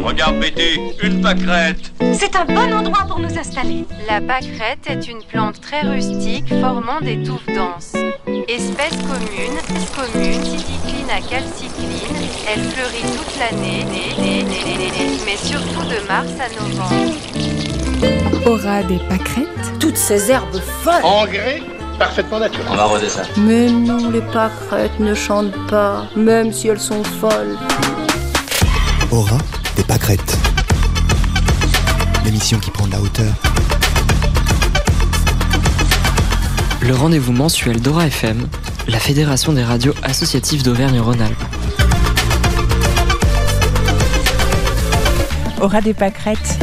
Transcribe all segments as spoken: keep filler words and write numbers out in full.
Regarde Betty, une pâquerette. C'est un bon endroit pour nous installer. La pâquerette est une plante très rustique formant des touffes denses. Espèce commune, commune, cycline à calcicline, elle fleurit toute l'année, mais surtout de mars à novembre. Aura des pâquerettes. Toutes ces herbes folles. Engrais parfaitement naturel. On va arroser ça. Mais non, les pâquerettes ne chantent pas, même si elles sont folles. Aura des pâquerettes. L'émission qui prend de la hauteur. Le rendez-vous mensuel d'Aura F M, la fédération des radios associatives d'Auvergne-Rhône-Alpes. Aura des pâquerettes.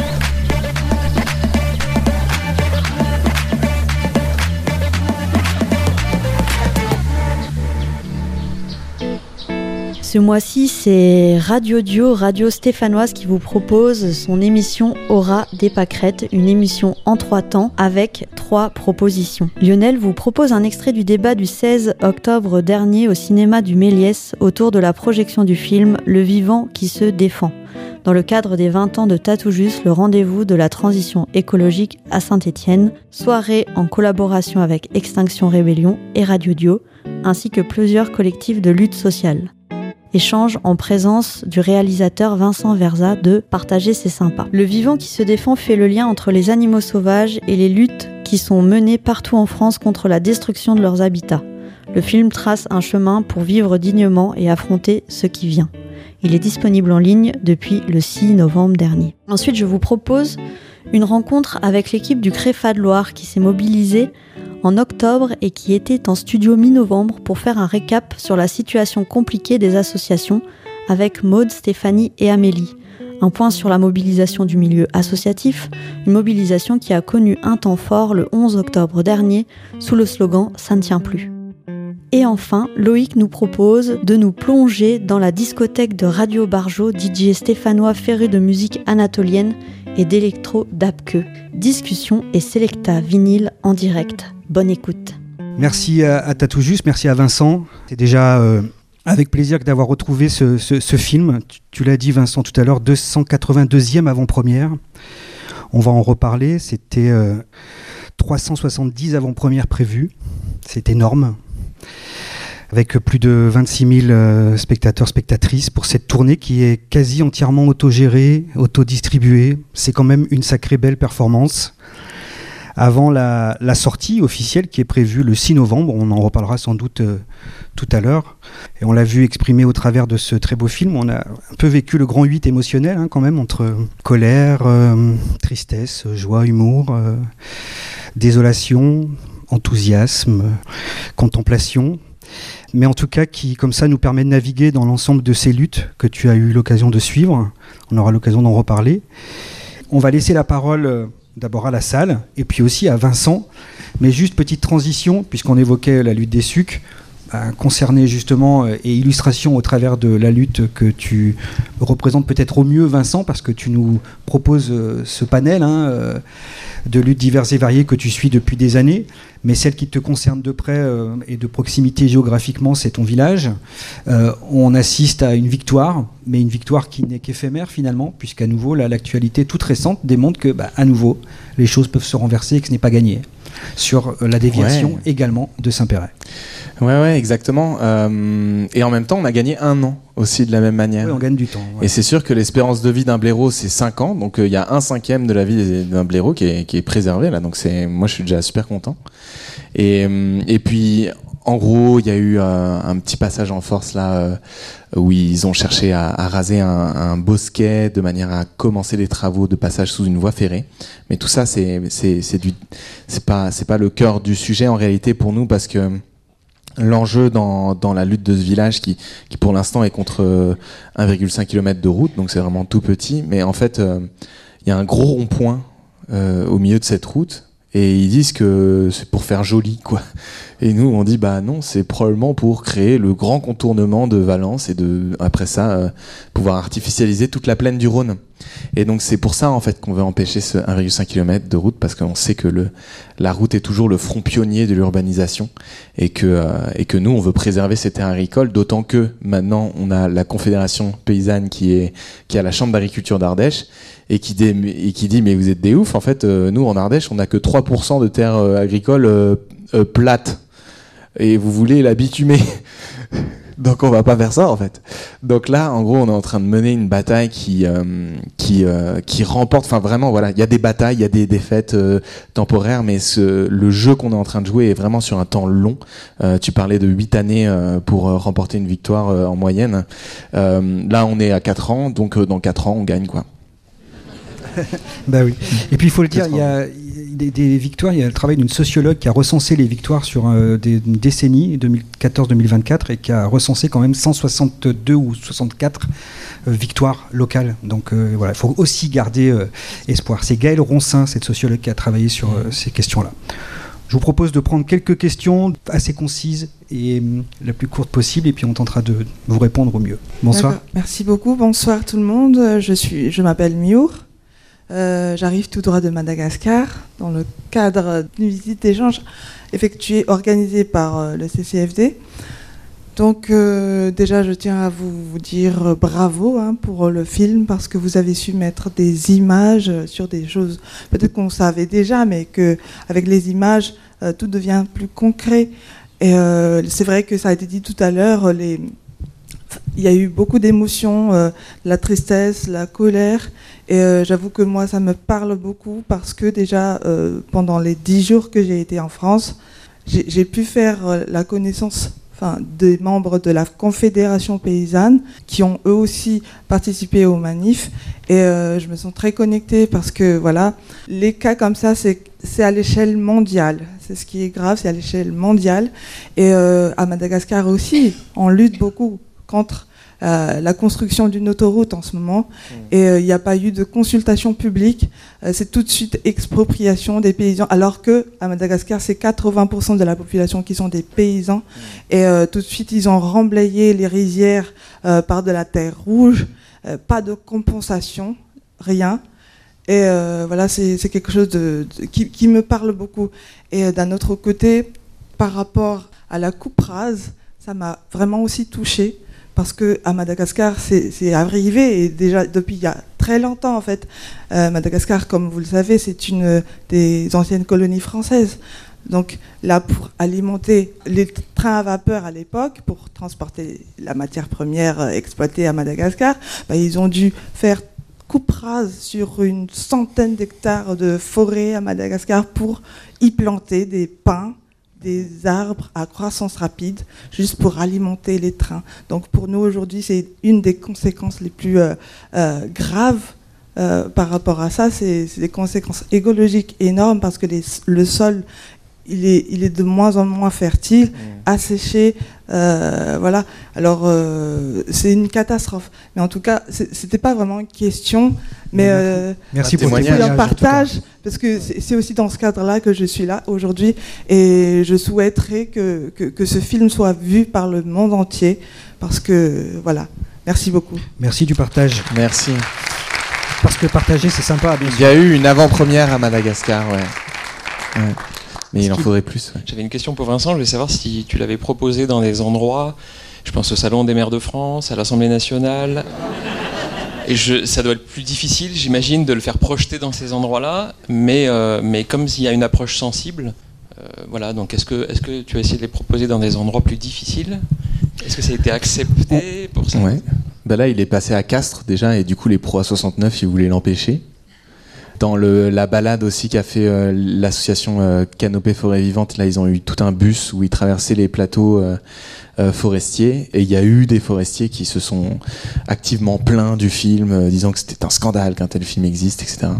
Ce mois-ci, c'est Radio Dio, Radio Stéphanoise qui vous propose son émission Aura des pâquerettes, une émission en trois temps avec trois propositions. Lionel vous propose un extrait du débat du seize octobre dernier au cinéma du Méliès autour de la projection du film Le vivant qui se défend. Dans le cadre des vingt ans de Tatoujus, le rendez-vous de la transition écologique à Saint-Étienne, soirée en collaboration avec Extinction Rébellion et Radio Dio, ainsi que plusieurs collectifs de lutte sociale. Échange en présence du réalisateur Vincent Verza de Partager c'est sympa. Le vivant qui se défend fait le lien entre les animaux sauvages et les luttes qui sont menées partout en France contre la destruction de leurs habitats. Le film trace un chemin pour vivre dignement et affronter ce qui vient. Il est disponible en ligne depuis le six novembre dernier. Ensuite, je vous propose une rencontre avec l'équipe du Créfa de Loire qui s'est mobilisée en octobre et qui était en studio mi-novembre pour faire un récap sur la situation compliquée des associations avec Maude, Stéphanie et Amélie. Un point sur la mobilisation du milieu associatif, une mobilisation qui a connu un temps fort le onze octobre dernier sous le slogan « Ça ne tient plus ». Et enfin, Loïc nous propose de nous plonger dans la discothèque de Radio Barjo, D J stéphanois féru de musique anatolienne et d'électro d'Apke. Discussion et Selecta vinyle en direct. Bonne écoute. Merci à, à Tatoujus, merci à Vincent. C'est déjà euh, avec plaisir d'avoir retrouvé ce, ce, ce film. Tu, tu l'as dit Vincent tout à l'heure, deux cent quatre-vingt-deuxième avant-première. On va en reparler. C'était euh, trois cent soixante-dix avant-premières prévues. C'est énorme. Avec plus de vingt-six mille euh, spectateurs, spectatrices pour cette tournée qui est quasi entièrement autogérée, autodistribuée. C'est quand même une sacrée belle performance. Avant la, la sortie officielle qui est prévue le six novembre, on en reparlera sans doute euh, tout à l'heure. Et on l'a vu exprimé au travers de ce très beau film. On a un peu vécu le grand huit émotionnel hein, quand même, entre colère, euh, tristesse, joie, humour, euh, désolation, enthousiasme, contemplation. Mais en tout cas qui, comme ça, nous permet de naviguer dans l'ensemble de ces luttes que tu as eu l'occasion de suivre. On aura l'occasion d'en reparler. On va laisser la parole euh, d'abord à la salle, et puis aussi à Vincent. Mais juste petite transition, puisqu'on évoquait la lutte des sucs, euh, concernée justement, euh, et illustration au travers de la lutte que tu représentes peut-être au mieux, Vincent, parce que tu nous proposes euh, ce panel hein, euh, de luttes diverses et variées que tu suis depuis des années. Mais celle qui te concerne de près euh, et de proximité géographiquement, c'est ton village. Euh, on assiste à une victoire, mais une victoire qui n'est qu'éphémère finalement, puisqu'à nouveau, là, l'actualité toute récente démontre que, bah, à nouveau, les choses peuvent se renverser et que ce n'est pas gagné. Sur euh, la déviation ouais. également de Saint-Péray. Ouais, ouais, exactement. Euh, et en même temps, on a gagné un an aussi de la même manière. Oui, on gagne du temps. Ouais. Et c'est sûr que l'espérance de vie d'un blaireau, c'est cinq ans. Donc il euh, y a un cinquième de la vie d'un blaireau qui est, qui est préservé là. Donc c'est, moi, je suis déjà super content. Et, et puis, en gros, il y a eu euh, un petit passage en force là euh, où ils ont cherché à, à raser un, un bosquet de manière à commencer les travaux de passage sous une voie ferrée. Mais tout ça, c'est c'est c'est du c'est pas c'est pas le cœur du sujet en réalité pour nous parce que l'enjeu dans dans la lutte de ce village qui qui pour l'instant est contre un virgule cinq kilomètres de route, donc c'est vraiment tout petit. Mais en fait, il euh, y a un gros rond-point euh, au milieu de cette route. Et ils disent que c'est pour faire joli, quoi. Et nous, on dit, bah non, c'est probablement pour créer le grand contournement de Valence et de, après ça, euh, pouvoir artificialiser toute la plaine du Rhône. Et donc c'est pour ça en fait qu'on veut empêcher ce un virgule cinq kilomètres de route, parce qu'on sait que le, la route est toujours le front pionnier de l'urbanisation et que, euh, et que nous on veut préserver ces terres agricoles, d'autant que maintenant on a la Confédération paysanne qui est qui a la Chambre d'agriculture d'Ardèche et qui, dé, et qui dit mais vous êtes des oufs en fait, euh, nous en Ardèche on n'a que trois pour cent de terres euh, agricoles euh, euh, plates et vous voulez la bitumer. Donc on va pas faire ça en fait. Donc là, en gros, on est en train de mener une bataille qui euh, qui euh, qui remporte. Enfin vraiment, voilà, il y a des batailles, il y a des défaites euh, temporaires, mais ce, le jeu qu'on est en train de jouer est vraiment sur un temps long. Euh, tu parlais de huit années euh, pour euh, remporter une victoire euh, en moyenne. Euh, là, on est à quatre ans, donc euh, dans quatre ans, on gagne quoi. Bah oui. Et puis il faut le dire, il y a des, des victoires. Il y a le travail d'une sociologue qui a recensé les victoires sur euh, des, une décennie, deux mille quatorze deux mille vingt-quatre, et qui a recensé quand même cent soixante-deux ou soixante-quatre euh, victoires locales. Donc euh, voilà, il faut aussi garder euh, espoir. C'est Gaëlle Roncin, cette sociologue, qui a travaillé sur euh, ces questions-là. Je vous propose de prendre quelques questions assez concises et euh, la plus courte possible, et puis on tentera de vous répondre au mieux. Bonsoir. D'accord. Merci beaucoup. Bonsoir tout le monde. Je suis, je m'appelle Miour. Euh, j'arrive tout droit de Madagascar dans le cadre d'une visite d'échange effectuée, organisée par euh, le C C F D. Donc euh, déjà, je tiens à vous, vous dire euh, bravo hein, pour euh, le film, parce que vous avez su mettre des images euh, sur des choses peut-être qu'on savait déjà, mais qu'avec les images, euh, tout devient plus concret. Et euh, c'est vrai que ça a été dit tout à l'heure, les... il y a eu beaucoup d'émotions, euh, la tristesse, la colère. Et euh, j'avoue que moi, ça me parle beaucoup, parce que déjà, euh, pendant les dix jours que j'ai été en France, j'ai, j'ai pu faire euh, la connaissance enfin, des membres de la Confédération paysanne qui ont eux aussi participé aux manifs. Et euh, je me sens très connectée, parce que voilà, les cas comme ça, c'est, c'est à l'échelle mondiale. C'est ce qui est grave, c'est à l'échelle mondiale. Et euh, à Madagascar aussi, on lutte beaucoup contre Euh, la construction d'une autoroute en ce moment, et il euh, n'y a pas eu de consultation publique. Euh, c'est tout de suite expropriation des paysans, alors que à Madagascar, c'est quatre-vingts pour cent de la population qui sont des paysans, et euh, tout de suite ils ont remblayé les rizières euh, par de la terre rouge, euh, pas de compensation, rien. Et euh, voilà, c'est, c'est quelque chose de, de, qui, qui me parle beaucoup. Et euh, d'un autre côté, par rapport à la coupe rase, ça m'a vraiment aussi touchée. Parce que à Madagascar, c'est, c'est arrivé, et déjà depuis il y a très longtemps en fait. Euh, Madagascar, comme vous le savez, c'est une des anciennes colonies françaises. Donc là, pour alimenter les trains à vapeur à l'époque, pour transporter la matière première exploitée à Madagascar, bah, ils ont dû faire coupe rase sur une centaine d'hectares de forêt à Madagascar pour y planter des pins, des arbres à croissance rapide, juste pour alimenter les trains. Donc pour nous aujourd'hui, c'est une des conséquences les plus euh, euh, graves euh, par rapport à ça. C'est, c'est des conséquences écologiques énormes, parce que les, le sol, il est, il est de moins en moins fertile, mmh. asséché. Euh, voilà. Alors euh, c'est une catastrophe. Mais en tout cas, c'est, c'était pas vraiment une question. Mais euh, merci pour le témoignage. Partage, parce que c'est, c'est aussi dans ce cadre-là que je suis là aujourd'hui, et je souhaiterais que, que, que ce film soit vu par le monde entier, parce que voilà. Merci beaucoup. Merci du partage. Merci. Parce que partager, c'est sympa. Bien sûr. Il y a eu une avant-première à Madagascar, ouais. ouais. Mais il en faudrait plus. Ouais. J'avais une question pour Vincent. Je voulais savoir si tu l'avais proposé dans des endroits. Je pense au Salon des maires de France, à l'Assemblée nationale. Et je, ça doit être plus difficile, j'imagine, de le faire projeter dans ces endroits-là. Mais, euh, mais comme il y a une approche sensible, euh, voilà. Donc, est-ce que, est-ce que tu as essayé de les proposer dans des endroits plus difficiles ? Est-ce que ça a été accepté pour ça ? Ouais. Ben là, il est passé à Castres déjà, et du coup, les pros à soixante-neuf, ils voulaient l'empêcher. Dans le, la balade aussi qu'a fait euh, l'association euh, Canopée Forêt Vivante, là ils ont eu tout un bus où ils traversaient les plateaux euh, euh, forestiers, et il y a eu des forestiers qui se sont activement plaints du film, euh, disant que c'était un scandale qu'un tel film existe, et cetera.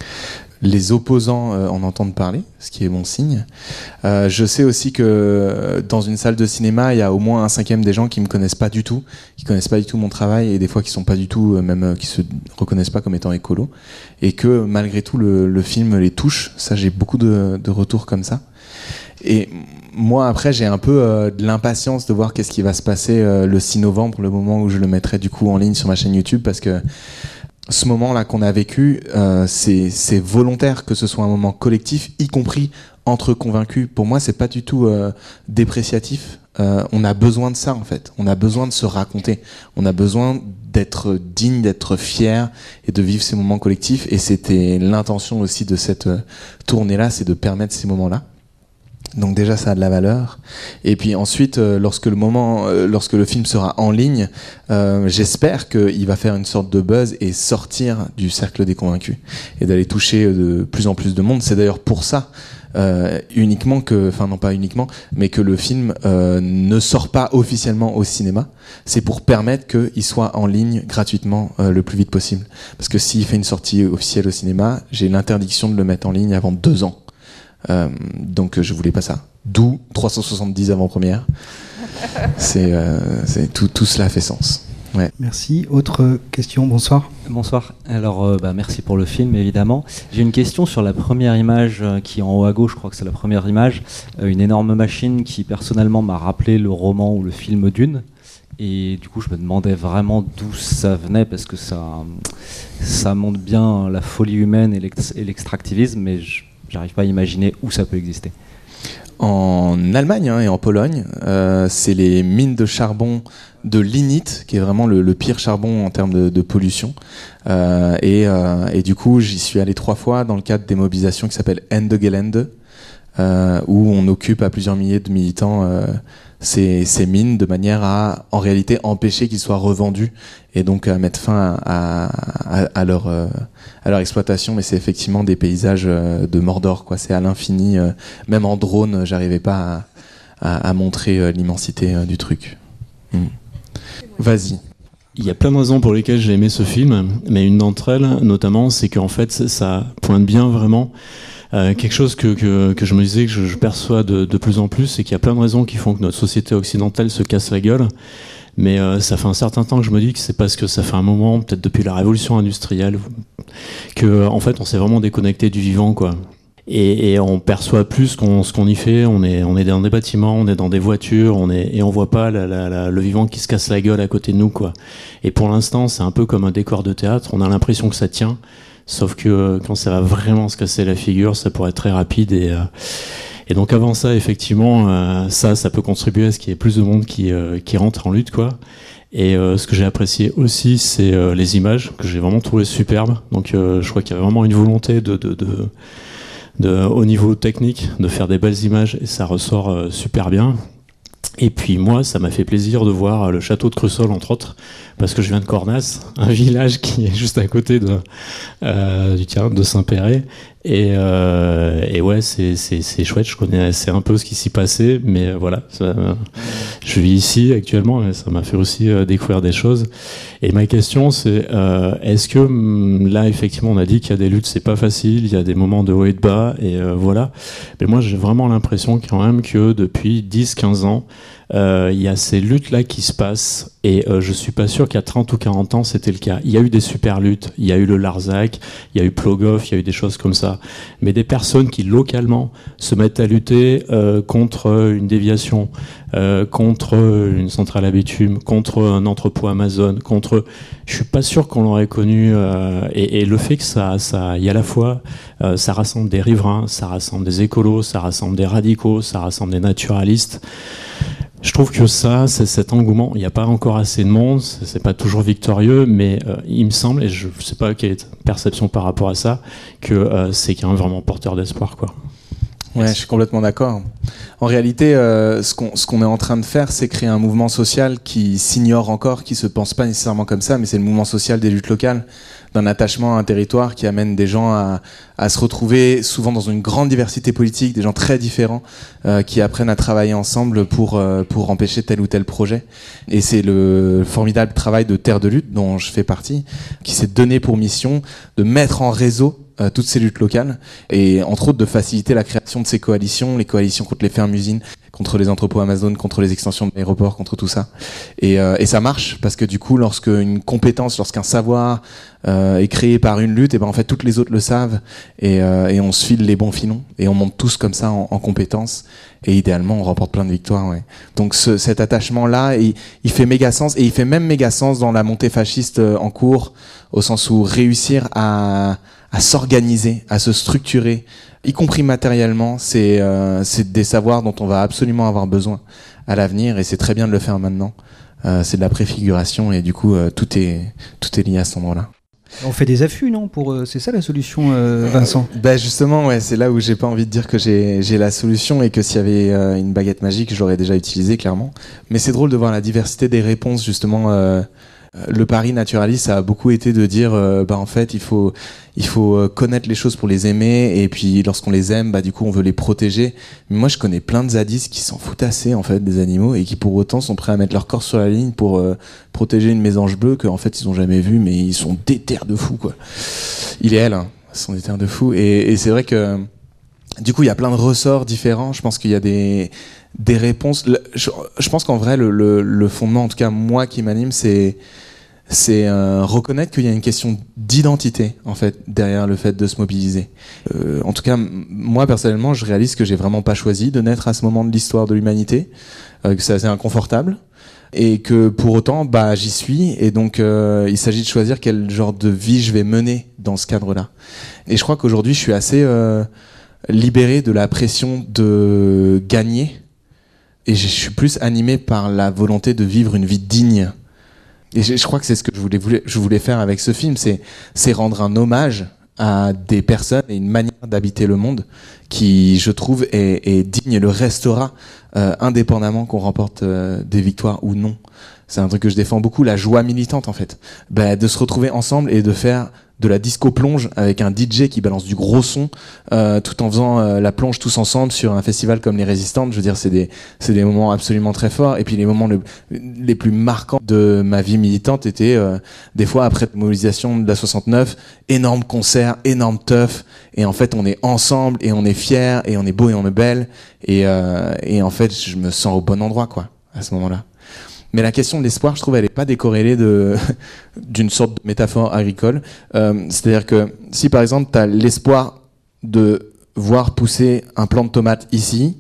Les opposants euh, en entendent parler, ce qui est bon signe. Euh, je sais aussi que euh, dans une salle de cinéma, il y a au moins un cinquième des gens qui me connaissent pas du tout, qui connaissent pas du tout mon travail, et des fois qui sont pas du tout, euh, même euh, qui se reconnaissent pas comme étant écolo, et que malgré tout le, le film les touche. Ça, j'ai beaucoup de, de retours comme ça. Et moi, après, j'ai un peu euh, de l'impatience de voir qu'est-ce qui va se passer euh, le six novembre, le moment où je le mettrai du coup en ligne sur ma chaîne YouTube, parce que ce moment-là qu'on a vécu, euh, c'est, c'est volontaire que ce soit un moment collectif, y compris entre convaincus. Pour moi, c'est pas du tout euh, dépréciatif. Euh, on a besoin de ça, en fait. On a besoin de se raconter. On a besoin d'être digne, d'être fier et de vivre ces moments collectifs. Et c'était l'intention aussi de cette euh, tournée-là, c'est de permettre ces moments-là. Donc déjà ça a de la valeur. Et puis ensuite, euh, lorsque le moment, euh, lorsque le film sera en ligne, euh, j'espère qu'il va faire une sorte de buzz et sortir du cercle des convaincus et d'aller toucher de plus en plus de monde. C'est d'ailleurs pour ça euh, uniquement que, enfin non pas uniquement, mais que le film euh, ne sort pas officiellement au cinéma. C'est pour permettre qu'il soit en ligne gratuitement euh, le plus vite possible. Parce que s'il fait une sortie officielle au cinéma, j'ai l'interdiction de le mettre en ligne avant deux ans. Euh, donc je voulais pas ça. D'où trois cent soixante-dix avant-premières. C'est, euh, c'est tout, tout cela fait sens. Ouais. Merci. Autre question, bonsoir. Bonsoir. Alors, euh, bah, merci pour le film, évidemment. J'ai une question sur la première image euh, qui est en haut à gauche, je crois que c'est la première image. Euh, une énorme machine qui, personnellement, m'a rappelé le roman ou le film Dune. Et du coup, je me demandais vraiment d'où ça venait, parce que ça, ça montre bien la folie humaine et, l'ex- et l'extractivisme, mais je j'arrive pas à imaginer où ça peut exister. En Allemagne hein, et en Pologne, euh, c'est les mines de charbon de lignite, qui est vraiment le, le pire charbon en termes de, de pollution. Euh, et, euh, et du coup, j'y suis allé trois fois dans le cadre des mobilisations qui s'appellent Ende Gelände, euh, où on occupe à plusieurs milliers de militants euh, ces, ces mines de manière à, en réalité, empêcher qu'ils soient revendus et donc à mettre fin à, à, à, leur, euh, à leur exploitation. Mais c'est effectivement des paysages euh, de Mordor, quoi. C'est à l'infini. Euh, même en drone, j'arrivais pas à, à, à montrer euh, l'immensité euh, du truc. Mm. Vas-y. Il y a plein de raisons pour lesquelles j'ai aimé ce film, mais une d'entre elles, notamment, c'est qu'en fait, ça pointe bien vraiment Euh, quelque chose que, que, que je me disais que je, je perçois de, de plus en plus, c'est qu'il y a plein de raisons qui font que notre société occidentale se casse la gueule. Mais euh, ça fait un certain temps que je me dis que c'est parce que ça fait un moment, peut-être depuis la révolution industrielle, que en fait on s'est vraiment déconnecté du vivant, quoi. Et, et on perçoit plus qu'on, ce qu'on y fait. On est, on est dans des bâtiments, on est dans des voitures, on est, et on voit pas la, la, la, le vivant qui se casse la gueule à côté de nous, quoi. Et pour l'instant, c'est un peu comme un décor de théâtre. On a l'impression que ça tient. Sauf que euh, quand ça va vraiment se casser la figure, ça pourrait être très rapide. Et, euh, et donc avant ça, effectivement, euh, ça, ça peut contribuer à ce qu'il y ait plus de monde qui, euh, qui rentre en lutte, quoi. Et euh, ce que j'ai apprécié aussi, c'est euh, les images, que j'ai vraiment trouvé superbes. Donc euh, je crois qu'il y a vraiment une volonté de, de, de, de, au niveau technique, de faire des belles images, et ça ressort euh, super bien. Et puis moi, ça m'a fait plaisir de voir le château de Cresol, entre autres, parce que je viens de Cornas, un village qui est juste à côté de, euh, du terrain de Saint-Péret. Et, euh, et ouais, c'est, c'est, c'est chouette, je connaissais un peu ce qui s'y passait, mais voilà, ça, je vis ici actuellement, et ça m'a fait aussi euh, découvrir des choses. Et ma question, c'est, euh, est-ce que là, effectivement, on a dit qu'il y a des luttes, c'est pas facile, il y a des moments de haut et de bas, et euh, voilà. Mais moi, j'ai vraiment l'impression quand même que depuis dix quinze ans, Euh, il y a ces luttes-là qui se passent, et euh, je suis pas sûr qu'à trente ou quarante ans c'était le cas. Il y a eu des super luttes, il y a eu le Larzac, il y a eu Plogoff, il y a eu des choses comme ça. Mais des personnes qui localement se mettent à lutter euh, contre une déviation, euh, contre une centrale à bitume, contre un entrepôt Amazon, contre... Je suis pas sûr qu'on l'aurait connu. Euh, et, et le fait que ça, ça, il y a à la fois, euh, ça rassemble des riverains, ça rassemble des écolos, ça rassemble des radicaux, ça rassemble des naturalistes. Je trouve que ça, c'est cet engouement. Il n'y a pas encore assez de monde, c'est, c'est pas toujours victorieux, mais euh, il me semble, et je ne sais pas quelle est ta perception par rapport à ça, que euh, c'est quand même vraiment porteur d'espoir, quoi. Ouais, je suis complètement d'accord. En réalité, euh, ce qu'on, ce qu'on est en train de faire, c'est créer un mouvement social qui s'ignore encore, qui se pense pas nécessairement comme ça, mais c'est le mouvement social des luttes locales, d'un attachement à un territoire qui amène des gens à, à se retrouver souvent dans une grande diversité politique, des gens très différents, euh, qui apprennent à travailler ensemble pour, euh, pour empêcher tel ou tel projet. Et c'est le formidable travail de Terre de Lutte, dont je fais partie, qui s'est donné pour mission de mettre en réseau Euh, toutes ces luttes locales, et entre autres de faciliter la création de ces coalitions, les coalitions contre les fermes-usines, contre les entrepôts Amazon, contre les extensions de l'aéroport, contre tout ça. Et, euh, et ça marche, parce que du coup, lorsque une compétence, lorsqu'un savoir euh, est créé par une lutte, et ben en fait toutes les autres le savent, et, euh, et on se file les bons filons, et on monte tous comme ça en, en compétences, et idéalement on remporte plein de victoires. Ouais. Donc ce, cet attachement-là, il, il fait méga sens, et il fait même méga sens dans la montée fasciste en cours, au sens où réussir à, à s'organiser, à se structurer, y compris matériellement, c'est, euh, c'est des savoirs dont on va absolument avoir besoin à l'avenir, et c'est très bien de le faire maintenant. Euh, c'est de la préfiguration, et du coup euh, tout est tout est lié à cet endroit-là. On fait des affûts, non pour, euh, c'est ça la solution, euh, Vincent? euh, Bah justement, ouais, c'est là où j'ai pas envie de dire que j'ai j'ai la solution, et que s'il y avait euh, une baguette magique, je l'aurais déjà utilisée clairement. Mais c'est drôle de voir la diversité des réponses, justement. Euh, le pari naturaliste, ça a beaucoup été de dire, euh, bah en fait, il faut il faut connaître les choses pour les aimer, et puis lorsqu'on les aime, bah du coup on veut les protéger. Mais moi je connais plein de zadistes qui s'en foutent assez en fait des animaux, et qui pour autant sont prêts à mettre leur corps sur la ligne pour euh, protéger une mésange bleue que en fait ils ont jamais vue, mais ils sont déter de fou quoi. Il et elle hein, sont déter de fou, et, et c'est vrai que du coup il y a plein de ressorts différents. Je pense qu'il y a des des réponses. Je, je pense qu'en vrai le, le le fondement, en tout cas moi qui m'anime, c'est c'est euh, reconnaître qu'il y a une question d'identité en fait derrière le fait de se mobiliser. Euh, en tout cas, m- moi personnellement, je réalise que j'ai vraiment pas choisi de naître à ce moment de l'histoire de l'humanité, euh, que c'est assez inconfortable, et que pour autant, bah j'y suis, et donc euh, il s'agit de choisir quel genre de vie je vais mener dans ce cadre-là. Et je crois qu'aujourd'hui, je suis assez euh, libéré de la pression de gagner, et je suis plus animé par la volonté de vivre une vie digne. Et je, je crois que c'est ce que je voulais, voulais, je voulais faire avec ce film, c'est, c'est rendre un hommage à des personnes et une manière d'habiter le monde qui, je trouve, est, est digne et le restera, euh, indépendamment qu'on remporte euh, des victoires ou non. C'est un truc que je défends beaucoup, la joie militante en fait. Bah, de se retrouver ensemble et de faire de la disco plonge avec un D J qui balance du gros son, euh, tout en faisant euh, la plonge tous ensemble sur un festival comme les Résistantes. Je veux dire, c'est des c'est des moments absolument très forts. Et puis les moments le, les plus marquants de ma vie militante étaient euh, des fois après la mobilisation de la soixante-neuf, énorme concert, énorme teuf, et en fait on est ensemble et on est fiers et on est beau et on est belle, et euh, et en fait je me sens au bon endroit quoi à ce moment-là. Mais la question de l'espoir, je trouve, elle n'est pas décorrélée de d'une sorte de métaphore agricole. Euh, c'est-à-dire que si, par exemple, tu as l'espoir de voir pousser un plant de tomate ici,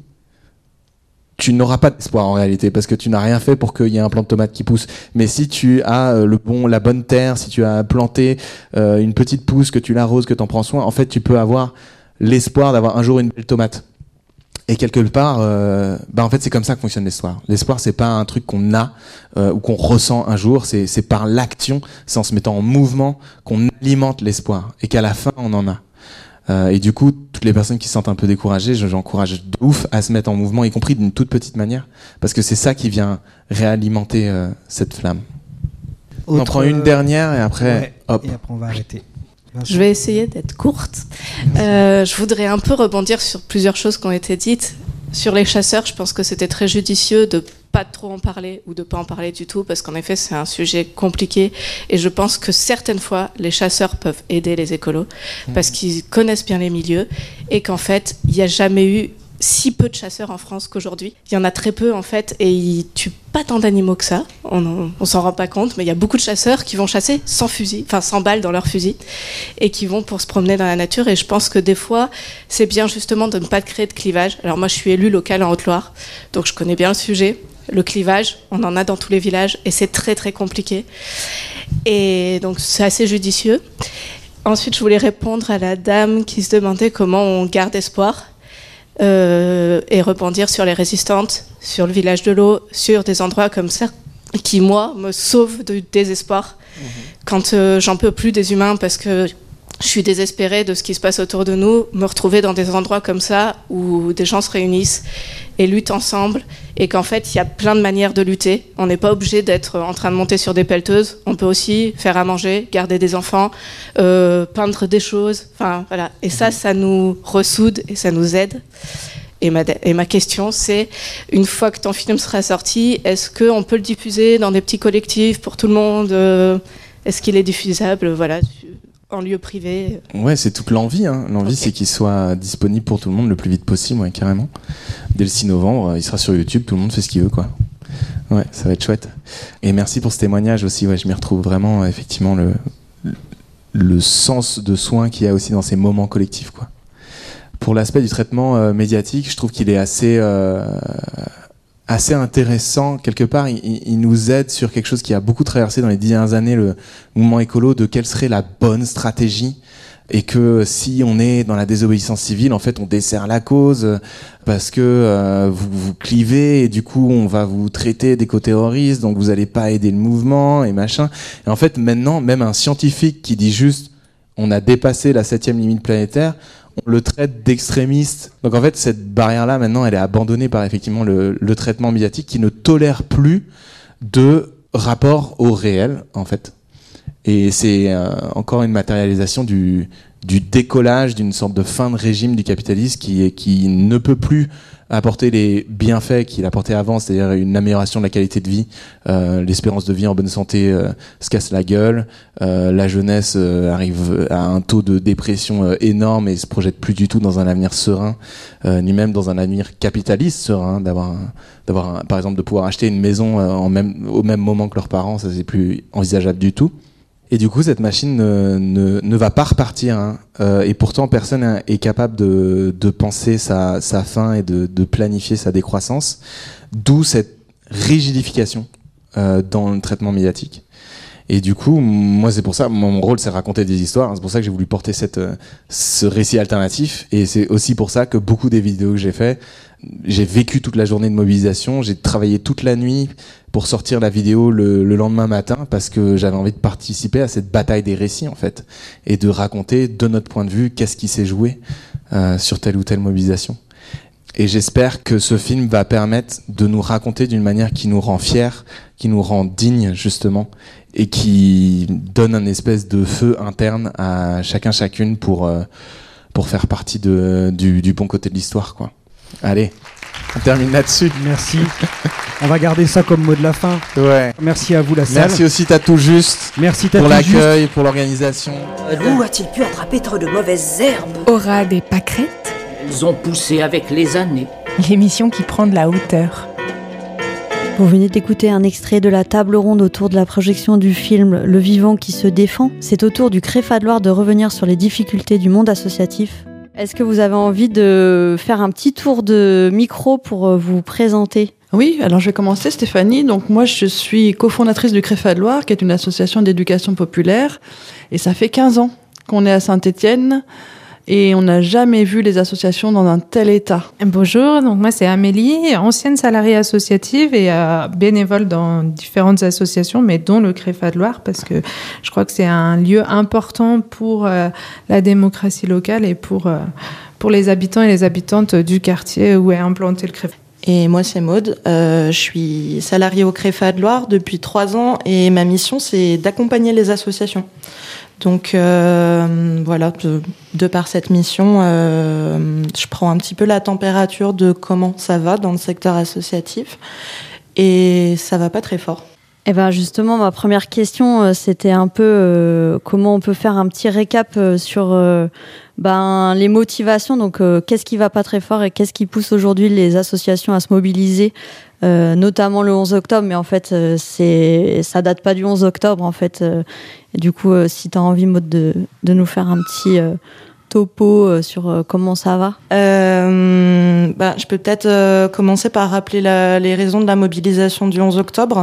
tu n'auras pas d'espoir en réalité, parce que tu n'as rien fait pour qu'il y ait un plant de tomate qui pousse. Mais si tu as le bon, la bonne terre, si tu as planté euh, une petite pousse, que tu l'arroses, que tu en prends soin, en fait, tu peux avoir l'espoir d'avoir un jour une belle tomate. Et quelque part, euh, bah en fait, c'est comme ça que fonctionne l'espoir. L'espoir, c'est pas un truc qu'on a euh, ou qu'on ressent un jour. C'est, c'est par l'action, c'est en se mettant en mouvement qu'on alimente l'espoir et qu'à la fin, on en a. Euh, et du coup, toutes les personnes qui se sentent un peu découragées, j'encourage de ouf à se mettre en mouvement, y compris d'une toute petite manière, parce que c'est ça qui vient réalimenter euh, cette flamme. Autre, on en prend une dernière et après, ouais, hop. Et après, on va arrêter. Je vais essayer d'être courte. Euh, je voudrais un peu rebondir sur plusieurs choses qui ont été dites. Sur les chasseurs, je pense que c'était très judicieux de pas trop en parler ou de pas en parler du tout, parce qu'en effet, c'est un sujet compliqué. Et je pense que certaines fois, les chasseurs peuvent aider les écolos, parce qu'ils connaissent bien les milieux, et qu'en fait, il n'y a jamais eu si peu de chasseurs en France qu'aujourd'hui. Il y en a très peu en fait, et ils tuent pas tant d'animaux que ça. On, on, on s'en rend pas compte, mais il y a beaucoup de chasseurs qui vont chasser sans fusil, enfin sans balles dans leur fusil, et qui vont pour se promener dans la nature. Et je pense que des fois, c'est bien justement de ne pas créer de clivage. Alors moi, je suis élue locale en Haute-Loire, donc je connais bien le sujet. Le clivage, on en a dans tous les villages, et c'est très très compliqué. Et donc c'est assez judicieux. Ensuite, je voulais répondre à la dame qui se demandait comment on garde espoir. Euh, et rebondir sur les résistantes, sur le village de l'eau, sur des endroits comme ça qui, moi, me sauvent du désespoir. Mmh. Quand euh, j'en peux plus des humains parce que je suis désespérée de ce qui se passe autour de nous, me retrouver dans des endroits comme ça où des gens se réunissent et luttent ensemble, et qu'en fait, il y a plein de manières de lutter. On n'est pas obligé d'être en train de monter sur des pelleteuses. On peut aussi faire à manger, garder des enfants, euh, peindre des choses. Enfin, voilà. Et ça, ça nous ressoude et ça nous aide. Et ma, et ma question, c'est, une fois que ton film sera sorti, est-ce qu'on peut le diffuser dans des petits collectifs pour tout le monde ? euh, Est-ce qu'il est diffusable, voilà, en lieu privé ? Ouais, c'est toute l'envie. Hein. L'envie, okay. C'est qu'il soit disponible pour tout le monde le plus vite possible, ouais, carrément. Dès le six novembre, il sera sur YouTube, tout le monde fait ce qu'il veut, quoi. Ouais, ça va être chouette. Et merci pour ce témoignage aussi. Ouais, je m'y retrouve vraiment, effectivement, le, le sens de soin qu'il y a aussi dans ces moments collectifs, quoi. Pour l'aspect du traitement euh, médiatique, je trouve qu'il est assez, euh, assez intéressant. Quelque part, il, il nous aide sur quelque chose qui a beaucoup traversé dans les dix dernières années le mouvement écolo, de quelle serait la bonne stratégie. Et que si on est dans la désobéissance civile, en fait, on dessert la cause parce que euh, vous vous clivez et du coup, on va vous traiter d'éco-terroristes, donc vous n'allez pas aider le mouvement et machin. Et en fait, maintenant, même un scientifique qui dit juste on a dépassé la septième limite planétaire, on le traite d'extrémiste. Donc en fait, cette barrière-là, maintenant, elle est abandonnée par effectivement le, le traitement médiatique qui ne tolère plus de rapport au réel, en fait. Et c'est euh, encore une matérialisation du, du décollage, d'une sorte de fin de régime du capitalisme qui, est, qui ne peut plus apporter les bienfaits qu'il apportait avant, c'est-à-dire une amélioration de la qualité de vie. Euh, l'espérance de vie en bonne santé euh, se casse la gueule, euh, la jeunesse euh, arrive à un taux de dépression euh, énorme et se projette plus du tout dans un avenir serein, euh, ni même dans un avenir capitaliste serein, d'avoir, un, d'avoir un, par exemple de pouvoir acheter une maison euh, en même, au même moment que leurs parents, ça c'est plus envisageable du tout. Et du coup, cette machine ne, ne, ne va pas repartir. Hein. Euh, et pourtant, personne est capable de, de penser sa, sa fin et de, de planifier sa décroissance. D'où cette rigidification euh, dans le traitement médiatique. Et du coup, moi, c'est pour ça, mon rôle, c'est raconter des histoires. C'est pour ça que j'ai voulu porter cette, ce récit alternatif. Et c'est aussi pour ça que beaucoup des vidéos que j'ai fait, j'ai vécu toute la journée de mobilisation. J'ai travaillé toute la nuit pour sortir la vidéo le, le lendemain matin parce que j'avais envie de participer à cette bataille des récits, en fait. Et de raconter, de notre point de vue, qu'est-ce qui s'est joué euh, sur telle ou telle mobilisation. Et j'espère que ce film va permettre de nous raconter d'une manière qui nous rend fiers, qui nous rend dignes, justement, et qui donne un espèce de feu interne à chacun chacune pour, euh, pour faire partie de, du, du bon côté de l'histoire, quoi. Allez, on termine là-dessus. Merci. On va garder ça comme mot de la fin. Ouais. Merci à vous, la salle. Merci aussi Tatou Juste. Merci Tatou pour Juste. l'accueil, pour l'organisation. D'où a-t-il pu attraper trop de mauvaises herbes? Aura des pâquerettes. Elles ont poussé avec les années. L'émission qui prend de la hauteur. Vous venez d'écouter un extrait de la table ronde autour de la projection du film Le Vivant qui se défend. C'est au tour du Créfa de Loire de revenir sur les difficultés du monde associatif. Est-ce que vous avez envie de faire un petit tour de micro pour vous présenter ? Oui, alors je vais commencer, Stéphanie. Donc moi, je suis cofondatrice du Créfa de Loire, qui est une association d'éducation populaire. Et ça fait quinze ans qu'on est à Saint-Étienne. Et on n'a jamais vu les associations dans un tel état. Bonjour, donc moi c'est Amélie, ancienne salariée associative et euh, bénévole dans différentes associations, mais dont le Créfa de Loire, parce que je crois que c'est un lieu important pour euh, la démocratie locale et pour, euh, pour les habitants et les habitantes du quartier où est implanté le Créfa. Et moi, c'est Maude. Euh, je suis salariée au Créfa de Loire depuis trois ans et ma mission, c'est d'accompagner les associations. Donc euh, voilà, de, de par cette mission, euh, je prends un petit peu la température de comment ça va dans le secteur associatif et ça va pas très fort. Eh ben justement, ma première question, c'était un peu euh, comment on peut faire un petit récap euh, sur euh, ben, les motivations. Donc, euh, qu'est-ce qui va pas très fort et qu'est-ce qui pousse aujourd'hui les associations à se mobiliser, euh, notamment le onze octobre. Mais en fait, euh, c'est, ça date pas du onze octobre, en fait. Euh, et du coup, euh, si tu as envie, Maud, de, de nous faire un petit euh, topo euh, sur euh, comment ça va. Euh, bah, je peux peut-être euh, commencer par rappeler la, les raisons de la mobilisation du onze octobre.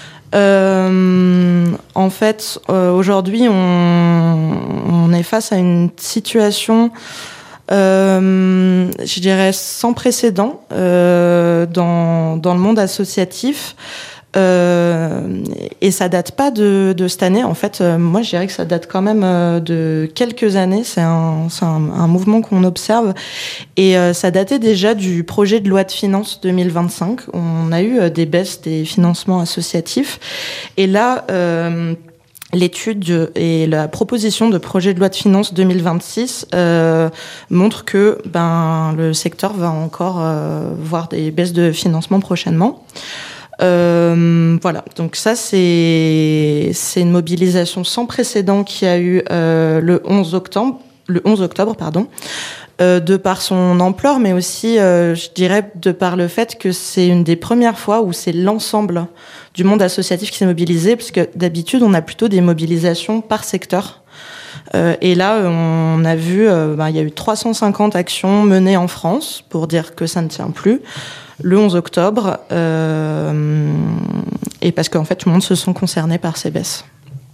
Euh, en fait, euh, aujourd'hui, on, on est face à une situation, euh, je dirais, sans précédent euh, dans, dans le monde associatif. Euh, et ça date pas de, de cette année. En fait, euh, moi, je dirais que ça date quand même euh, de quelques années. C'est un, c'est un, un mouvement qu'on observe. Et euh, ça datait déjà du projet de loi de finances deux mille vingt-cinq. On a eu euh, des baisses des financements associatifs. Et là, euh, l'étude et la proposition de projet de loi de finances deux mille vingt-six euh, montre que ben, le secteur va encore euh, voir des baisses de financement prochainement. Euh, voilà, donc ça c'est c'est une mobilisation sans précédent qui a eu euh, le onze octobre, le onze octobre pardon, euh, de par son ampleur, mais aussi euh, je dirais de par le fait que c'est une des premières fois où c'est l'ensemble du monde associatif qui s'est mobilisé, parce que d'habitude on a plutôt des mobilisations par secteur. Euh, et là, on a vu, euh, bah, il y a eu trois cent cinquante actions menées en France pour dire que ça ne tient plus le onze octobre, euh, et parce qu'en fait, tout le monde se sent concerné par ces baisses.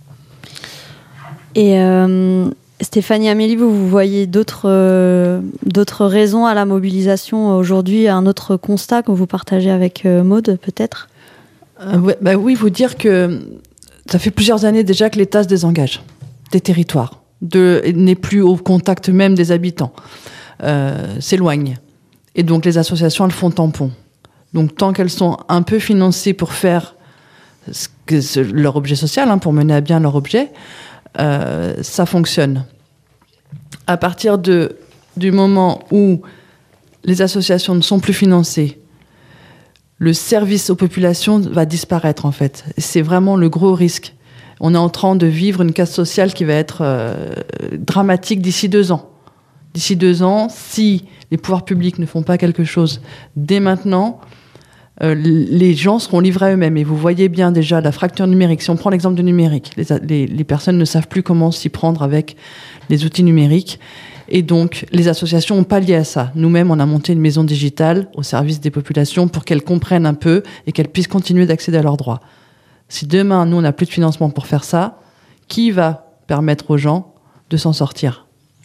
Et euh, Stéphanie, Amélie, vous, vous voyez d'autres, euh, d'autres raisons à la mobilisation aujourd'hui, un autre constat que vous partagez avec euh, Maude, peut-être euh, ouais, bah oui, vous dire que ça fait plusieurs années déjà que l'État se désengage des territoires, de, n'est plus au contact même des habitants, euh, s'éloigne. Et donc les associations, elles font tampon. Donc tant qu'elles sont un peu financées pour faire ce que, ce, leur objet social, hein, pour mener à bien leur objet, euh, ça fonctionne. À partir de, du moment où les associations ne sont plus financées, le service aux populations va disparaître en fait. Et c'est vraiment le gros risque. On est en train de vivre une casse sociale qui va être euh, dramatique d'ici deux ans. D'ici deux ans, si les pouvoirs publics ne font pas quelque chose dès maintenant, euh, les gens seront livrés à eux-mêmes. Et vous voyez bien déjà la fracture numérique. Si on prend l'exemple du numérique, les, les, les personnes ne savent plus comment s'y prendre avec les outils numériques. Et donc, les associations ont pallié à ça. Nous-mêmes, on a monté une maison digitale au service des populations pour qu'elles comprennent un peu et qu'elles puissent continuer d'accéder à leurs droits. Si demain, nous, on n'a plus de financement pour faire ça, qui va permettre aux gens de s'en sortir ?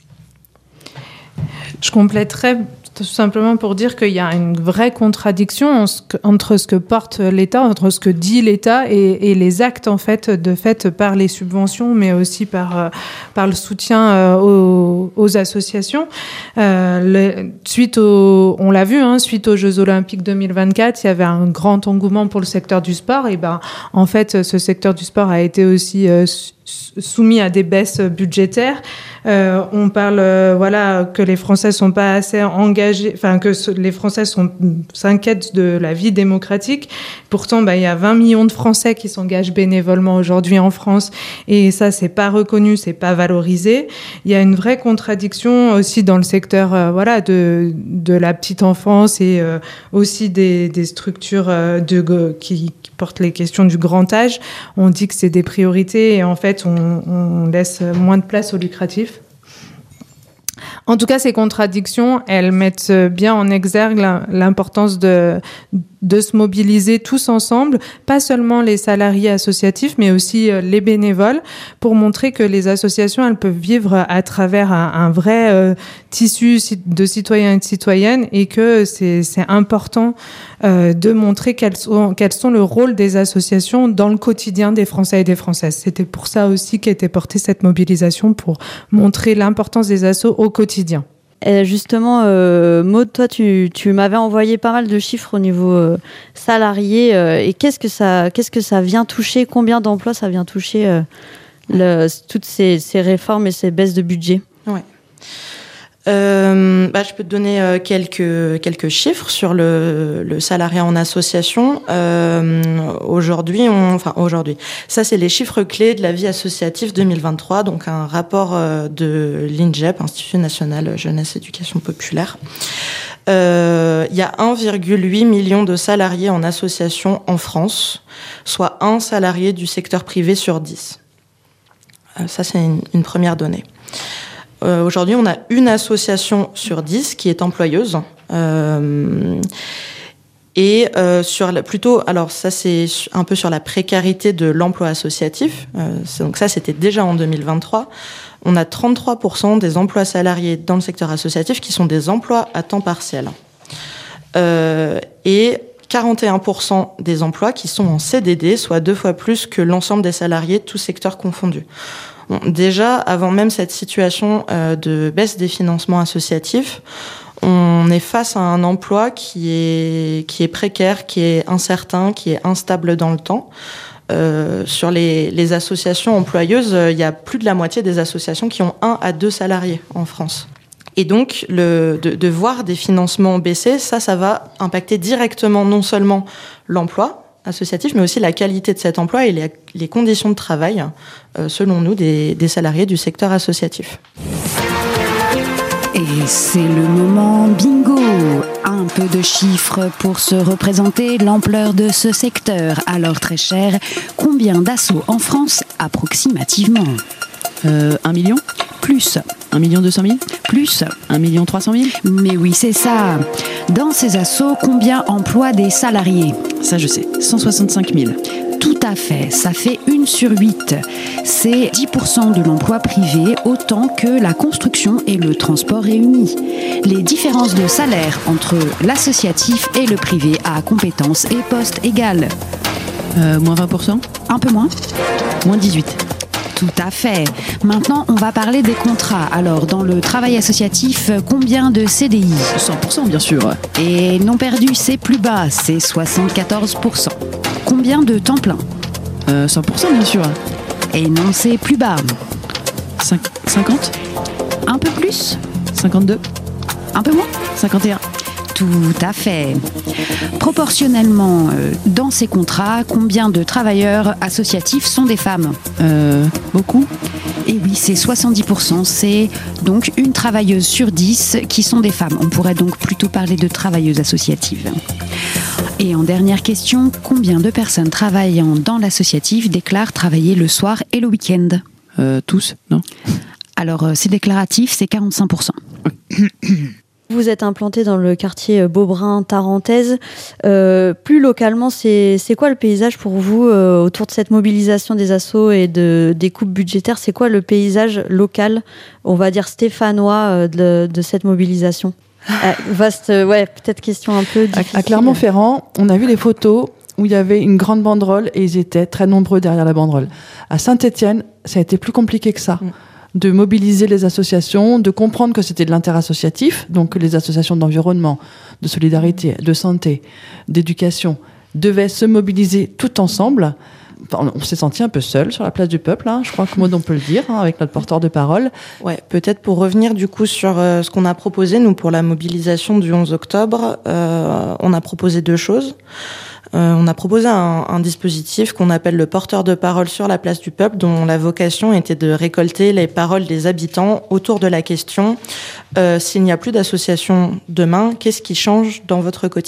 Je compléterais tout simplement pour dire qu'il y a une vraie contradiction entre ce que porte l'État, entre ce que dit l'État et, et les actes en fait de fait par les subventions, mais aussi par par le soutien aux, aux associations. Euh, le, suite au, on l'a vu, hein, suite aux Jeux Olympiques deux mille vingt-quatre, il y avait un grand engouement pour le secteur du sport. Et ben, en fait, ce secteur du sport a été aussi euh, soumis à des baisses budgétaires. Euh, on parle, euh, voilà, que les Français sont pas assez engagés, enfin que ce, les Français sont, s'inquiètent de la vie démocratique. Pourtant, bah, il y a vingt millions de Français qui s'engagent bénévolement aujourd'hui en France, et ça, c'est pas reconnu, c'est pas valorisé. Il y a une vraie contradiction aussi dans le secteur, euh, voilà, de de la petite enfance et euh, aussi des des structures euh, de qui portent les questions du grand âge. On dit que c'est des priorités et en fait, on, on laisse moins de place au lucratif. En tout cas, ces contradictions, elles mettent bien en exergue l'importance de, de se mobiliser tous ensemble, pas seulement les salariés associatifs, mais aussi les bénévoles, pour montrer que les associations, elles peuvent vivre à travers un, un vrai euh, tissu de citoyens et de citoyennes, et que c'est, c'est important euh, de montrer quels sont, quels sont le rôle des associations dans le quotidien des Français et des Françaises. C'était pour ça aussi qu'était portée cette mobilisation, pour montrer l'importance des assos au quotidien. Et justement, euh, Maude, toi, tu, tu m'avais envoyé pas mal de chiffres au niveau euh, salarié. Euh, et qu'est-ce que ça, qu'est-ce que ça vient toucher ? Combien d'emplois ça vient toucher euh, le, toutes ces, ces réformes et ces baisses de budget ? Ouais. Euh, bah, je peux te donner euh, quelques quelques chiffres sur le, le salariat en association. Euh, aujourd'hui, on, enfin aujourd'hui, ça c'est les chiffres clés de la vie associative deux mille vingt-trois, donc un rapport euh, de l'I N J E P, Institut National Jeunesse Éducation Populaire. Euh, il y a un virgule huit million de salariés en association en France, soit un salarié du secteur privé sur dix. Euh, ça c'est une, une première donnée. Euh, aujourd'hui, on a une association sur dix qui est employeuse. Euh, et euh, sur la, plutôt, alors ça c'est un peu sur la précarité de l'emploi associatif. Euh, donc ça, c'était déjà en deux mille vingt-trois. On a trente-trois pour cent des emplois salariés dans le secteur associatif qui sont des emplois à temps partiel. Euh, et quarante et un pour cent des emplois qui sont en C D D, soit deux fois plus que l'ensemble des salariés, tous secteurs confondus. Bon, déjà, avant même cette situation euh, de baisse des financements associatifs, on est face à un emploi qui est, qui est précaire, qui est incertain, qui est instable dans le temps. Euh, sur les, les associations employeuses, euh, il y a plus de la moitié des associations qui ont un à deux salariés en France. Et donc, le, de, de voir des financements baisser, ça, ça va impacter directement non seulement l'emploi associatif, mais aussi la qualité de cet emploi et les, les conditions de travail, euh, selon nous, des, des salariés du secteur associatif. Et c'est le moment bingo. Un peu de chiffres pour se représenter l'ampleur de ce secteur. Alors très cher, combien d'assos en France approximativement ? Euh, un million ? Plus. Un million deux cent mille ? Plus. Un million trois cent mille ? Mais oui, c'est ça. Dans ces assos, combien emploient des salariés ? Ça, je sais. cent soixante-cinq mille. Tout à fait, ça fait une sur huit. C'est dix pour cent de l'emploi privé, autant que la construction et le transport réunis. Les différences de salaire entre l'associatif et le privé à compétences et postes égales. Euh, moins vingt pour cent ? Un peu moins. Moins dix-huit. Tout à fait. Maintenant, on va parler des contrats. Alors, dans le travail associatif, combien de C D I ? cent pour cent, bien sûr. Et non perdu, c'est plus bas, c'est soixante-quatorze pour cent. Combien de temps plein ? euh, cent pour cent, bien sûr. Et non, c'est plus bas. cinquante ? Un peu plus ? cinquante-deux ? Un peu moins ? cinquante et un ? Tout à fait. Proportionnellement, euh, dans ces contrats, combien de travailleurs associatifs sont des femmes ? Euh, beaucoup ? Et oui, c'est soixante-dix pour cent. C'est donc une travailleuse sur dix qui sont des femmes. On pourrait donc plutôt parler de travailleuses associatives. Et en dernière question, combien de personnes travaillant dans l'associatif déclarent travailler le soir et le week-end ? euh, Tous, non ? Alors, euh, c'est déclaratif, c'est quarante-cinq pour cent. Vous êtes implanté dans le quartier Beaubrun-Tarentaise. Euh, plus localement, c'est, c'est quoi le paysage pour vous euh, autour de cette mobilisation des assos et de, des coupes budgétaires ? C'est quoi le paysage local, on va dire stéphanois, euh, de, de cette mobilisation ? euh, Vaste, ouais, peut-être question un peu difficile. À, à Clermont-Ferrand, on a vu les photos où il y avait une grande banderole et ils étaient très nombreux derrière la banderole. À Saint-Étienne, ça a été plus compliqué que ça. Mm. De mobiliser les associations, de comprendre que c'était de l'interassociatif, donc les associations d'environnement, de solidarité, de santé, d'éducation, devaient se mobiliser tout ensemble. Enfin, on s'est senti un peu seul sur la place du peuple, hein, je crois que Maud, on peut le dire, hein, avec notre porteur de parole. Ouais, peut-être pour revenir du coup sur euh, ce qu'on a proposé, nous, pour la mobilisation du onze octobre, euh, on a proposé deux choses. Euh, on a proposé un, un dispositif qu'on appelle le porteur de parole sur la place du peuple, dont la vocation était de récolter les paroles des habitants autour de la question euh, s'il n'y a plus d'association demain, qu'est-ce qui change dans votre quotidien ?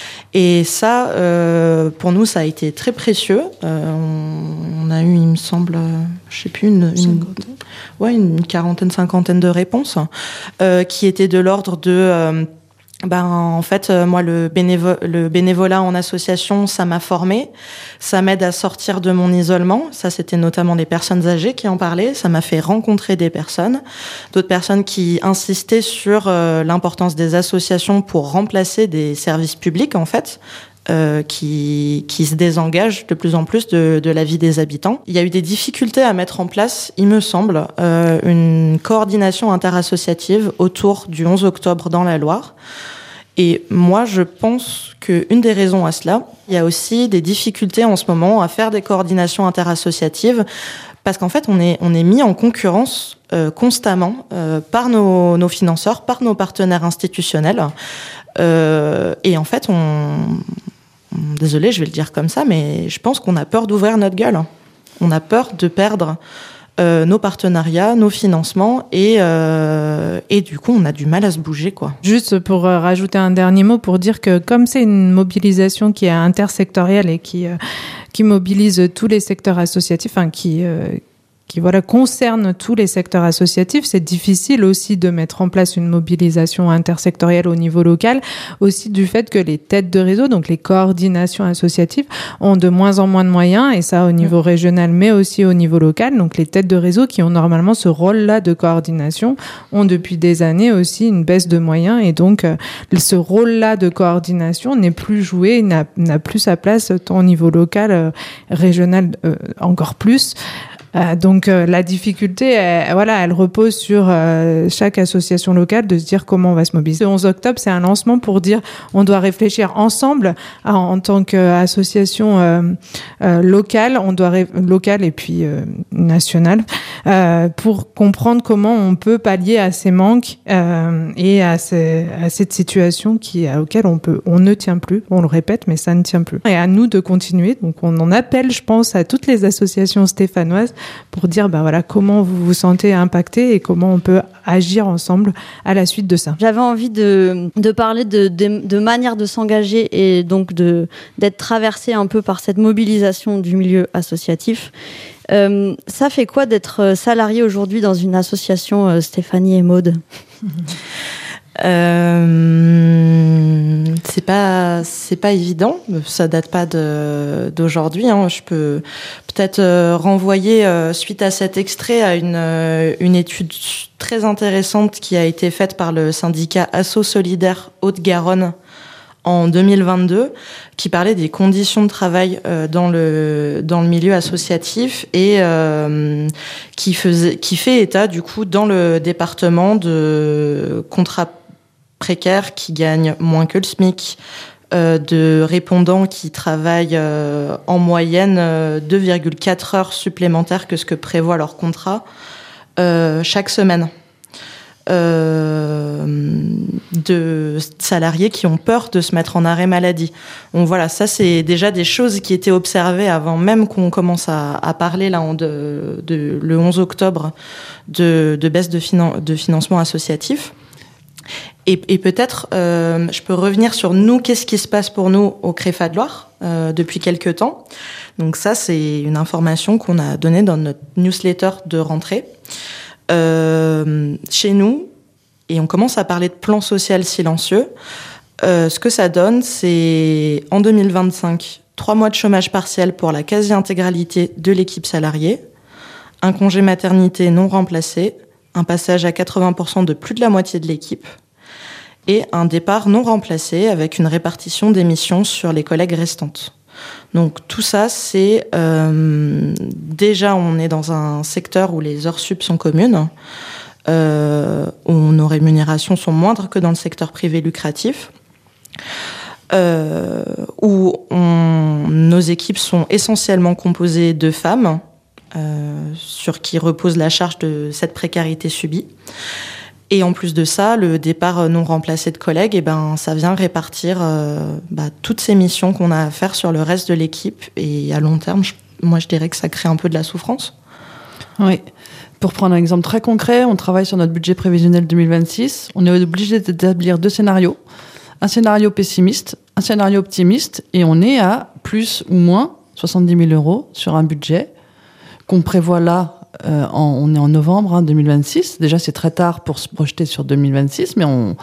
Et ça, euh, pour nous, ça a été très précieux. Euh, on, on a eu, il me semble, euh, je sais plus, une, une, ouais, une quarantaine, cinquantaine de réponses euh, qui étaient de l'ordre de... Euh, Ben, en fait, euh, moi, le, bénévo- le bénévolat en association, ça m'a formée. Ça m'aide à sortir de mon isolement. Ça, c'était notamment des personnes âgées qui en parlaient. Ça m'a fait rencontrer des personnes, d'autres personnes qui insistaient sur euh, l'importance des associations pour remplacer des services publics, en fait. Euh, qui, qui se désengagent de plus en plus de, de la vie des habitants. Il y a eu des difficultés à mettre en place, il me semble, euh, une coordination interassociative autour du onze octobre dans la Loire. Et moi, je pense qu'une des raisons à cela, il y a aussi des difficultés en ce moment à faire des coordinations interassociatives parce qu'en fait, on est, on est mis en concurrence euh, constamment euh, par nos, nos financeurs, par nos partenaires institutionnels. Euh, et en fait, on... Désolée, je vais le dire comme ça, mais je pense qu'on a peur d'ouvrir notre gueule. On a peur de perdre euh, nos partenariats, nos financements, et, euh, et du coup, on a du mal à se bouger, quoi. Juste pour euh, rajouter un dernier mot, pour dire que comme c'est une mobilisation qui est intersectorielle et qui, euh, qui mobilise tous les secteurs associatifs, enfin, qui... Euh, qui voilà, concerne tous les secteurs associatifs, c'est difficile aussi de mettre en place une mobilisation intersectorielle au niveau local, aussi du fait que les têtes de réseau, donc les coordinations associatives, ont de moins en moins de moyens, et ça au niveau régional, mais aussi au niveau local. Donc les têtes de réseau qui ont normalement ce rôle-là de coordination ont depuis des années aussi une baisse de moyens, et donc euh, ce rôle-là de coordination n'est plus joué, n'a, n'a plus sa place tant au niveau local, euh, régional euh, encore plus. Euh, donc euh, la difficulté, elle, voilà, elle repose sur euh, chaque association locale de se dire comment on va se mobiliser. Le onze octobre, c'est un lancement pour dire on doit réfléchir ensemble à, en tant qu'association euh, euh, locale, on doit ré- locale et puis euh, nationale, euh, pour comprendre comment on peut pallier à ces manques euh, et à, ces, à cette situation qui à auquel on peut, on ne tient plus. On le répète, mais ça ne tient plus. Et à nous de continuer. Donc on en appelle, je pense, à toutes les associations stéphanoises pour dire ben voilà, comment vous vous sentez impacté et comment on peut agir ensemble à la suite de ça. J'avais envie de, de parler de, de, de manière de s'engager et donc de, d'être traversé un peu par cette mobilisation du milieu associatif. Euh, ça fait quoi d'être salarié aujourd'hui dans une association, euh, Stéphanie et Maude? Euh, c'est pas c'est pas évident, ça date pas de d'aujourd'hui, hein. Je peux peut-être euh, renvoyer euh, suite à cet extrait à une euh, une étude très intéressante qui a été faite par le syndicat Asso Solidaire Haute-Garonne en deux mille vingt-deux, qui parlait des conditions de travail euh, dans le dans le milieu associatif et euh, qui faisait qui fait état du coup dans le département de contrats précaires qui gagnent moins que le SMIC, euh, de répondants qui travaillent euh, en moyenne euh, deux virgule quatre heures supplémentaires que ce que prévoit leur contrat euh, chaque semaine. Euh, de salariés qui ont peur de se mettre en arrêt maladie. Donc voilà, ça c'est déjà des choses qui étaient observées avant même qu'on commence à, à parler là en de, de, le onze octobre de, de baisse de, finan- de financement associatif. Et, et peut-être, euh, je peux revenir sur nous, qu'est-ce qui se passe pour nous au Créfa de Loire euh, depuis quelques temps. Donc ça, c'est une information qu'on a donnée dans notre newsletter de rentrée. Euh, chez nous, et on commence à parler de plan social silencieux, euh, ce que ça donne, c'est en deux mille vingt-cinq, trois mois de chômage partiel pour la quasi-intégralité de l'équipe salariée, un congé maternité non remplacé, un passage à quatre-vingts pour cent de plus de la moitié de l'équipe, et un départ non remplacé avec une répartition des missions sur les collègues restantes. Donc tout ça, c'est euh, déjà on est dans un secteur où les heures sup sont communes, euh, où nos rémunérations sont moindres que dans le secteur privé lucratif, euh, où on, nos équipes sont essentiellement composées de femmes, euh, sur qui repose la charge de cette précarité subie. Et en plus de ça, le départ non remplacé de collègues, eh ben, ça vient répartir euh, bah, toutes ces missions qu'on a à faire sur le reste de l'équipe. Et à long terme, je, moi, je dirais que ça crée un peu de la souffrance. Oui. Pour prendre un exemple très concret, on travaille sur notre budget prévisionnel deux mille vingt-six. On est obligé d'établir deux scénarios. Un scénario pessimiste, un scénario optimiste. Et on est à plus ou moins soixante-dix mille euros sur un budget qu'on prévoit là. Euh, en, on est en novembre hein, deux mille vingt-six. Déjà, c'est très tard pour se projeter sur deux mille vingt-six, mais on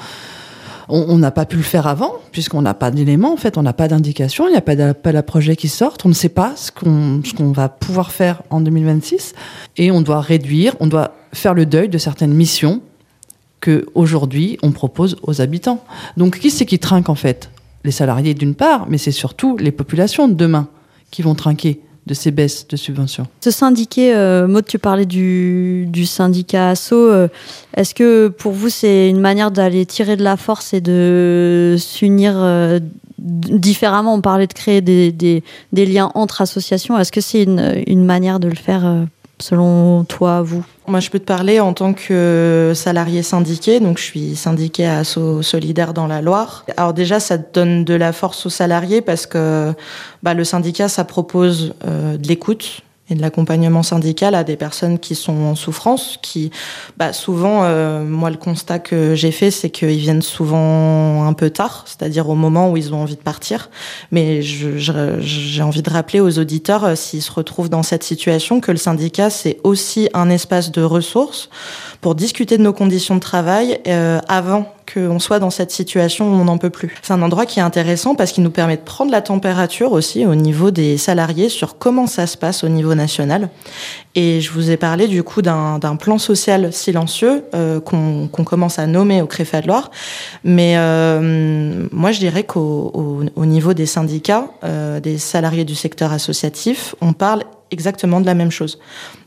on n'a pas pu le faire avant, puisqu'on n'a pas d'éléments, en fait, on n'a pas d'indication, il n'y a pas d'appel à projet qui sortent, on ne sait pas ce qu'on, ce qu'on va pouvoir faire en deux mille vingt-six, et on doit réduire, on doit faire le deuil de certaines missions qu'aujourd'hui, on propose aux habitants. Donc, qui c'est qui trinque, en fait? Les salariés, d'une part, mais c'est surtout les populations de demain qui vont trinquer de ces baisses de subventions. Ce syndiqué, euh, Maud, tu parlais du, du syndicat Asso. Euh, est-ce que pour vous, c'est une manière d'aller tirer de la force et de s'unir euh, différemment? On parlait de créer des, des, des liens entre associations. Est-ce que c'est une, une manière de le faire euh, selon toi, vous? Moi, je peux te parler en tant que salarié syndiqué. Donc, je suis syndiquée à Asso Solidaire dans la Loire. Alors déjà, ça donne de la force aux salariés parce que bah, le syndicat, ça propose euh, de l'écoute et de l'accompagnement syndical à des personnes qui sont en souffrance, qui, bah, souvent, euh, moi, le constat que j'ai fait, c'est qu'ils viennent souvent un peu tard, c'est-à-dire au moment où ils ont envie de partir. Mais je, je, j'ai envie de rappeler aux auditeurs, euh, s'ils se retrouvent dans cette situation, que le syndicat, c'est aussi un espace de ressources pour discuter de nos conditions de travail euh, avant qu'on soit dans cette situation où on n'en peut plus. C'est un endroit qui est intéressant parce qu'il nous permet de prendre la température aussi au niveau des salariés sur comment ça se passe au niveau national. Et je vous ai parlé du coup d'un, d'un plan social silencieux euh, qu'on, qu'on commence à nommer au Créfa de Loire. Mais euh, moi, je dirais qu'au au, au niveau des syndicats, euh, des salariés du secteur associatif, on parle exactement de la même chose.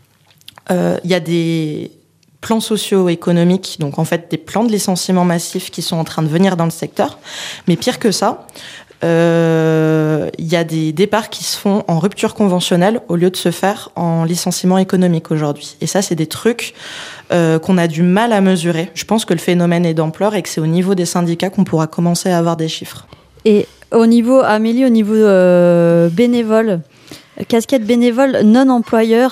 Il euh, y a des plans socio-économiques, donc en fait des plans de licenciement massif qui sont en train de venir dans le secteur. Mais pire que ça, il euh, y a des départs qui se font en rupture conventionnelle au lieu de se faire en licenciement économique aujourd'hui. Et ça, c'est des trucs euh, qu'on a du mal à mesurer. Je pense que le phénomène est d'ampleur et que c'est au niveau des syndicats qu'on pourra commencer à avoir des chiffres. Et au niveau, Amélie, au niveau euh, bénévole, casquette bénévole non employeur,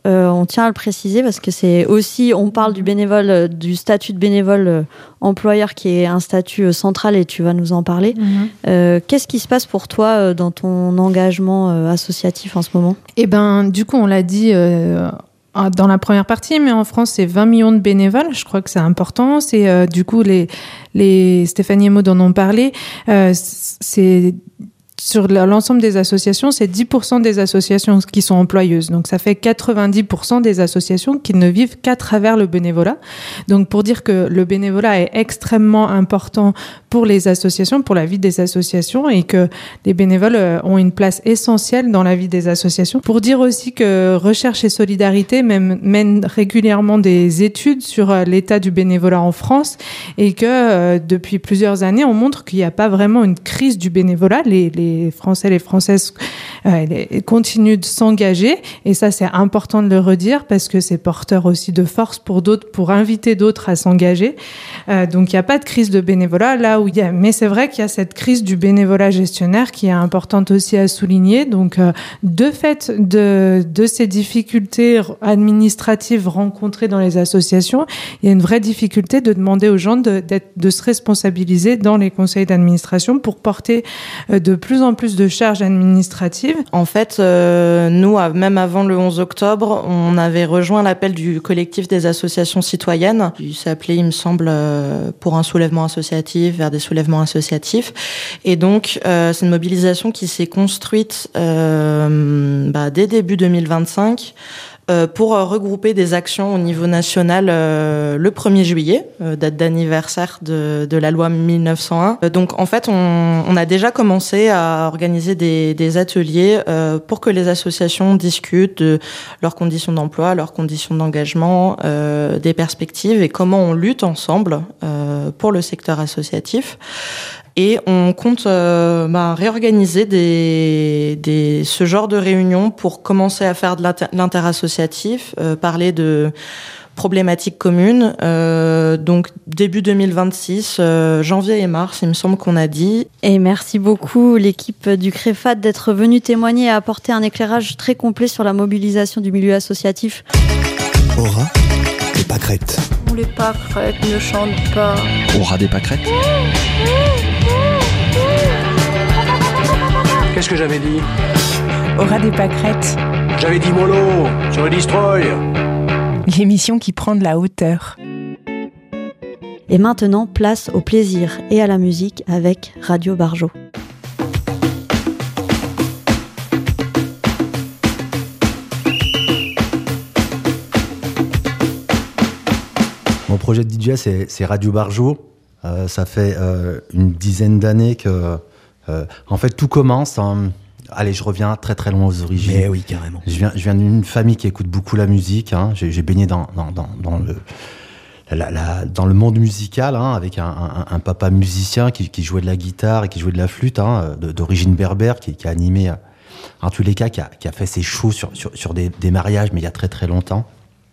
euh, on tient à le préciser parce que c'est aussi, on parle du bénévole, euh, du statut de bénévole euh, employeur qui est un statut euh, central et tu vas nous en parler. Mm-hmm. Euh, qu'est-ce qui se passe pour toi euh, dans ton engagement euh, associatif en ce moment ? Eh ben, du coup, on l'a dit euh, dans la première partie, mais en France, c'est vingt millions de bénévoles. Je crois que c'est important. C'est euh, du coup les les Stéphanie et Maud en ont parlé. Euh, c'est Sur l'ensemble des associations, c'est dix pour cent des associations qui sont employeuses. Donc, ça fait quatre-vingt-dix pour cent des associations qui ne vivent qu'à travers le bénévolat. Donc, pour dire que le bénévolat est extrêmement important pour les associations, pour la vie des associations, et que les bénévoles ont une place essentielle dans la vie des associations. Pour dire aussi que Recherche et Solidarité même mène régulièrement des études sur l'état du bénévolat en France, et que euh, depuis plusieurs années, on montre qu'il n'y a pas vraiment une crise du bénévolat. Les, les Les Français, les Françaises euh, les, continuent de s'engager, et ça c'est important de le redire parce que c'est porteur aussi de force pour d'autres, pour inviter d'autres à s'engager. Euh, donc il n'y a pas de crise de bénévolat là où il y a, mais c'est vrai qu'il y a cette crise du bénévolat gestionnaire qui est importante aussi à souligner. Donc euh, de fait de de ces difficultés administratives rencontrées dans les associations, il y a une vraie difficulté de demander aux gens de d'être, de se responsabiliser dans les conseils d'administration pour porter euh, de plus en plus de charges administratives. En fait, euh, nous, même avant le onze octobre, on avait rejoint l'appel du collectif des associations citoyennes. Il s'appelait, il me semble, euh, pour un soulèvement associatif, vers des soulèvements associatifs. Et donc, euh, c'est une mobilisation qui s'est construite euh, bah, dès début deux mille vingt-cinq. Euh, pour euh, regrouper des actions au niveau national euh, le premier juillet, euh, date d'anniversaire de, de la loi mille neuf cent un. Euh, donc en fait, on, on a déjà commencé à organiser des, des ateliers euh, pour que les associations discutent de leurs conditions d'emploi, leurs conditions d'engagement, euh, des perspectives et comment on lutte ensemble euh, pour le secteur associatif. Et on compte euh, bah, réorganiser des, des, ce genre de réunions pour commencer à faire de l'inter- l'interassociatif, euh, parler de problématiques communes. Euh, donc début deux mille vingt-six, euh, janvier et mars, il me semble qu'on a dit. Et merci beaucoup l'équipe du CREFAD d'être venue témoigner et apporter un éclairage très complet sur la mobilisation du milieu associatif. Aura des pâquerettes. Les pâquerettes ne chantent pas. Aura des pâquerettes. Qu'est-ce que j'avais dit ? Aura des pâquerettes. J'avais dit mollo sur le destroy. L'émission qui prend de la hauteur. Et maintenant, place au plaisir et à la musique avec Radio Barjo. Mon projet de D J, c'est, c'est Radio Barjo. Euh, ça fait euh, une dizaine d'années que... Euh, en fait, tout commence en... Allez, je reviens très très loin aux origines. Mais oui, carrément. Je viens, je viens d'une famille qui écoute beaucoup la musique. Hein. J'ai, j'ai baigné dans, dans, dans, dans, le, la, la, dans le monde musical, hein, avec un, un, un papa musicien qui, qui jouait de la guitare et qui jouait de la flûte, hein, de, d'origine berbère, qui, qui a animé, en tous les cas, qui a, qui a fait ses shows sur, sur, sur des, des mariages, mais il y a très très longtemps.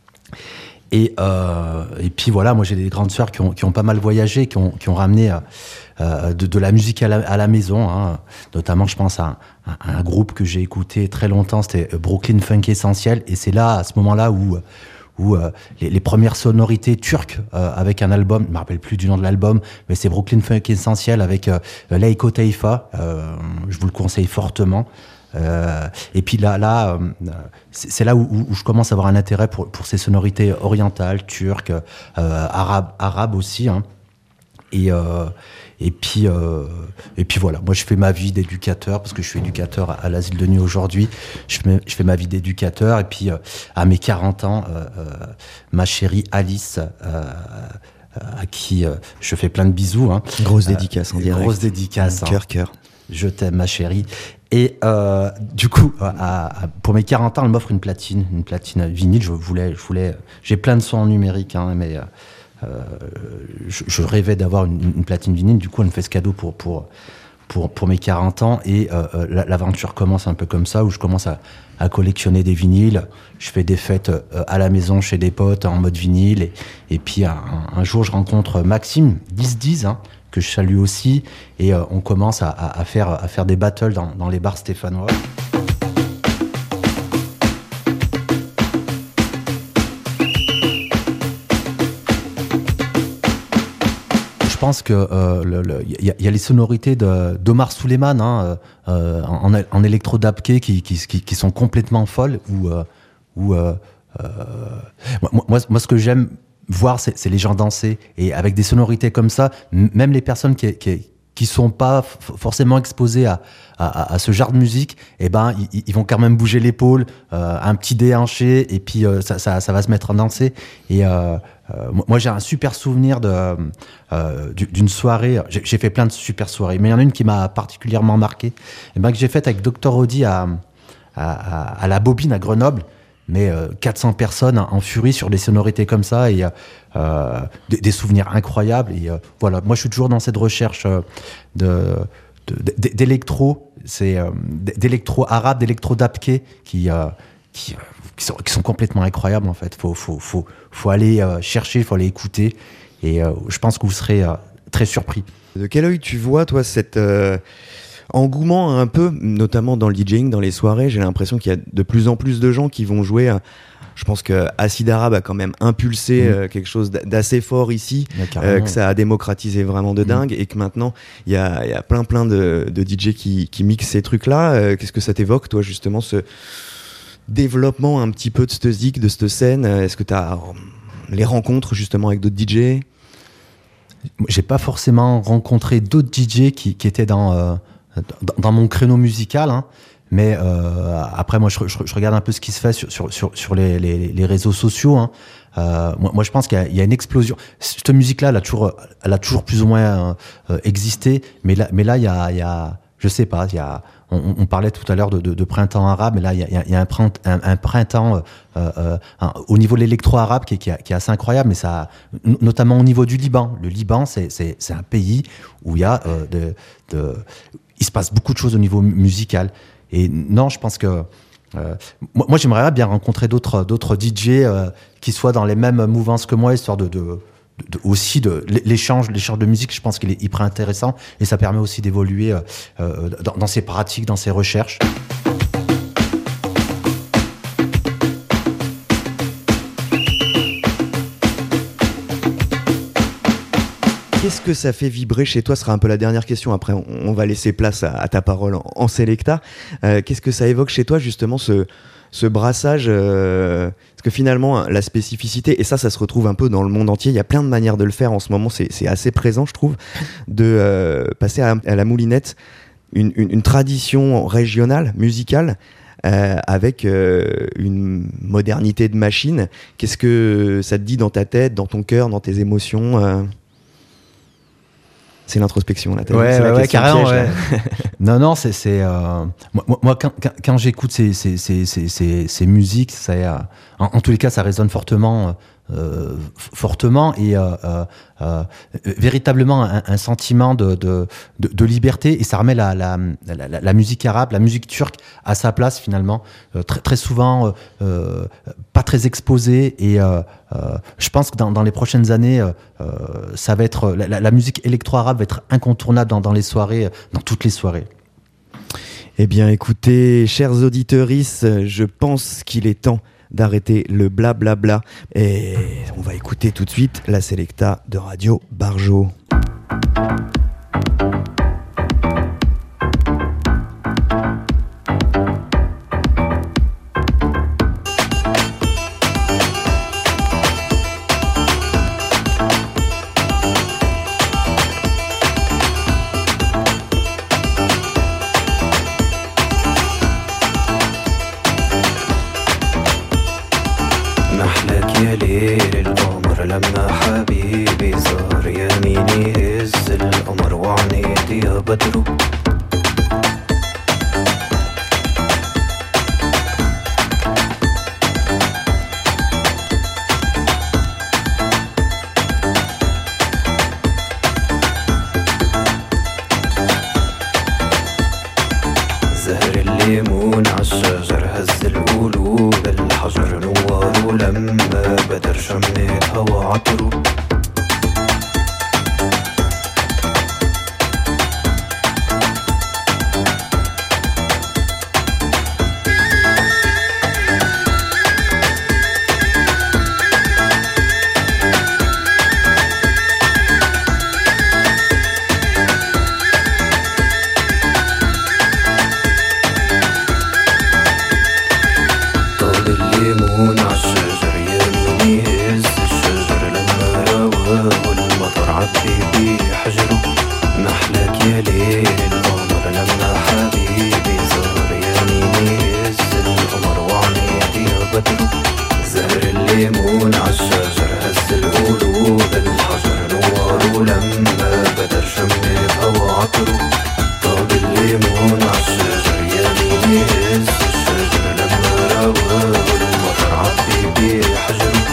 Et, euh, et puis voilà, moi j'ai des grandes sœurs qui ont, qui ont pas mal voyagé, qui ont, qui ont ramené euh, de, de la musique à la, à la maison, hein. Notamment je pense à, à un groupe que j'ai écouté très longtemps, c'était Brooklyn Funk Essentiel, et c'est là, à ce moment-là, où, où euh, les, les premières sonorités turques euh, avec un album, je me rappelle plus du nom de l'album, mais c'est Brooklyn Funk Essentiel avec euh, Leiko Taifa, euh, je vous le conseille fortement. Euh, et puis là, là euh, c'est, c'est là où, où je commence à avoir un intérêt pour, pour ces sonorités orientales, turques, euh, arabes, arabes aussi. Hein. Et, euh, et, puis, euh, et puis voilà, moi je fais ma vie d'éducateur, parce que je suis éducateur à, à l'asile de nuit aujourd'hui. Je fais, je fais ma vie d'éducateur, et puis euh, à mes quarante ans, euh, euh, ma chérie Alice, euh, à qui euh, je fais plein de bisous. Hein. Grosse dédicace en direct. Grosse dédicace. Cœur, cœur. Je t'aime, ma chérie. Et euh, du coup, à, à, pour mes quarante ans, elle m'offre une platine, une platine vinyle. Je voulais, je voulais, j'ai plein de sons en numérique, hein, mais euh, je, je rêvais d'avoir une, une platine vinyle. Du coup, elle me fait ce cadeau pour pour pour, pour mes quarante ans, et euh, l'aventure commence un peu comme ça, où je commence à, à collectionner des vinyles. Je fais des fêtes euh, à la maison chez des potes en mode vinyle, et, et puis un, un jour, je rencontre Maxime dix dix, hein, que je salue aussi, et euh, on commence à, à, à, faire, à faire des battles dans, dans les bars stéphanois. pense que euh, le, le, y, a, y a les sonorités de, d'Omar Souleyman hein, euh, en, en électro dabké qui, qui, qui, qui sont complètement folles. Ou, euh, ou euh, euh, moi, moi, moi, ce que j'aime voir, c'est, c'est les gens danser. Et avec des sonorités comme ça, m- même les personnes qui, qui, qui sont pas f- forcément exposées à, à, à ce genre de musique, eh ben, ils, ils vont quand même bouger l'épaule, euh, un petit déhanché, et puis euh, ça, ça, ça va se mettre à danser. Et euh, euh, moi, j'ai un super souvenir de, euh, d'une soirée. J'ai, j'ai fait plein de super soirées, mais il y en a une qui m'a particulièrement marqué, eh ben, que j'ai faite avec docteur Audi à, à, à, à la Bobine à Grenoble. Mais euh, quatre cents personnes en furie sur des sonorités comme ça et euh, des, des souvenirs incroyables. Et euh, voilà, moi je suis toujours dans cette recherche euh, de, de, de, d'électro, c'est euh, d'électro arabe, d'électro dabké qui, euh, qui, qui, sont, qui sont complètement incroyables en fait. Faut, faut, faut, faut aller euh, chercher, faut aller écouter. Et euh, je pense que vous serez euh, très surpris. De quel œil tu vois toi cette euh... engouement un peu, notamment dans le DJing, dans les soirées? J'ai l'impression qu'il y a de plus en plus de gens qui vont jouer. À, je pense que Acid Arabe a quand même impulsé mmh. euh, quelque chose d'assez fort ici, euh, que ça a démocratisé vraiment de dingue, mmh. et que maintenant il y a, y a plein plein de, de D J qui, qui mixent ces trucs-là. Euh, qu'est-ce que ça t'évoque, toi, justement, ce développement un petit peu de cette zik, de cette scène? Est-ce que tu as les rencontres justement avec d'autres D J? J'ai pas forcément rencontré d'autres D J qui, qui étaient dans euh... Dans, dans mon créneau musical, hein, mais euh, après moi je, je, je regarde un peu ce qui se fait sur, sur, sur, sur les, les, les réseaux sociaux. Hein. Euh, moi, moi je pense qu'il y a, il y a une explosion. Cette musique-là, elle a toujours, elle a toujours plus ou moins euh, existé, mais là, mais là il y a, il y a, je sais pas, il y a, on, on parlait tout à l'heure de, de, de printemps arabe, mais là il y a, il y a un, print, un, un printemps euh, euh, un, au niveau de l'électro-arabe qui est, qui, est, qui est assez incroyable, mais ça, notamment au niveau du Liban. Le Liban, c'est, c'est, c'est un pays où il y a euh, de, de il se passe beaucoup de choses au niveau musical. Et non, je pense que euh, moi, moi, j'aimerais bien rencontrer d'autres, d'autres D J euh, qui soient dans les mêmes mouvances que moi, histoire de, de, de, de aussi de l'échange, l'échange de musique. Je pense qu'il est hyper intéressant et ça permet aussi d'évoluer euh, euh, dans, dans ses pratiques, dans ses recherches. Qu'est-ce que ça fait vibrer chez toi? Ce sera un peu la dernière question. Après, on, on va laisser place à, à ta parole en, en Selecta. Euh, qu'est-ce que ça évoque chez toi, justement, ce, ce brassage euh, Parce que finalement, la spécificité, et ça, ça se retrouve un peu dans le monde entier. Il y a plein de manières de le faire en ce moment. C'est, c'est assez présent, je trouve, de euh, passer à, à la moulinette une, une, une tradition régionale, musicale, Euh, avec euh, une modernité de machine. Qu'est-ce que ça te dit dans ta tête, dans ton cœur, dans tes émotions euh C'est l'introspection, là. Ouais, c'est la ouais, ouais, carrément. piège, Ouais. non, non, c'est, c'est euh, moi, moi quand, quand, quand j'écoute ces, ces, ces, ces, ces, ces musiques, ça, euh, en, en tous les cas, ça résonne fortement, euh, fortement et euh, euh, euh, véritablement un, un sentiment de, de, de, de liberté, et ça remet la, la, la, la, la musique arabe, la musique turque à sa place finalement, euh, très, très souvent euh, euh, pas très exposée, et euh, euh, je pense que dans, dans les prochaines années, euh, ça va être la, la musique électro-arabe va être incontournable dans, dans les soirées, dans toutes les soirées. Eh bien, écoutez, chers auditeuristes, je pense qu'il est temps d'arrêter le blablabla. Et on va écouter tout de suite la Selecta de Radio Barjo. يا ليل القمر لما حبيبي زار يميني هز القمر وعنيتي يا بدر زهر الليمون عالشجر هز القلوب الحجر نوار لما بدر شميت هوا عطره ولما بدا شميتها وعطره طاب الليمون عالشجر يميني هز الشجر لما رواه المطر عبي بيه حجره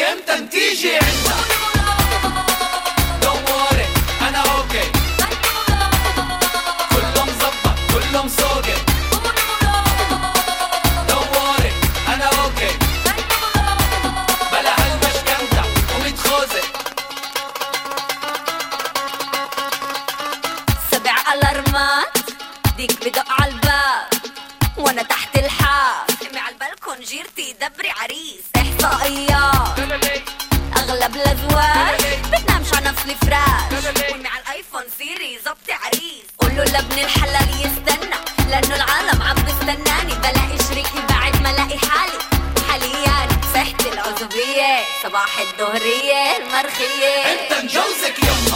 امتى تيجي عنا دوري انا اوكي كله مظبط كله مسوقي دوري انا اوكي بلا هالمشكنتة ومتخوزة سبع الارمات ديك بدق عالباب وانا تحت الحاف امي عالبلكون جيرتي دبري عريس احصائيات اغلب الازواج بتنامش على نفس الفراش امي عالايفون سيري زبطي عريس قولوا لابن الحلال يستنى لانه العالم عم بستناني بلاقي شريكي بعد ما الاقي حالي حاليا صحت العزوبية صباح الظهرية المرخية امتى نجوزك يما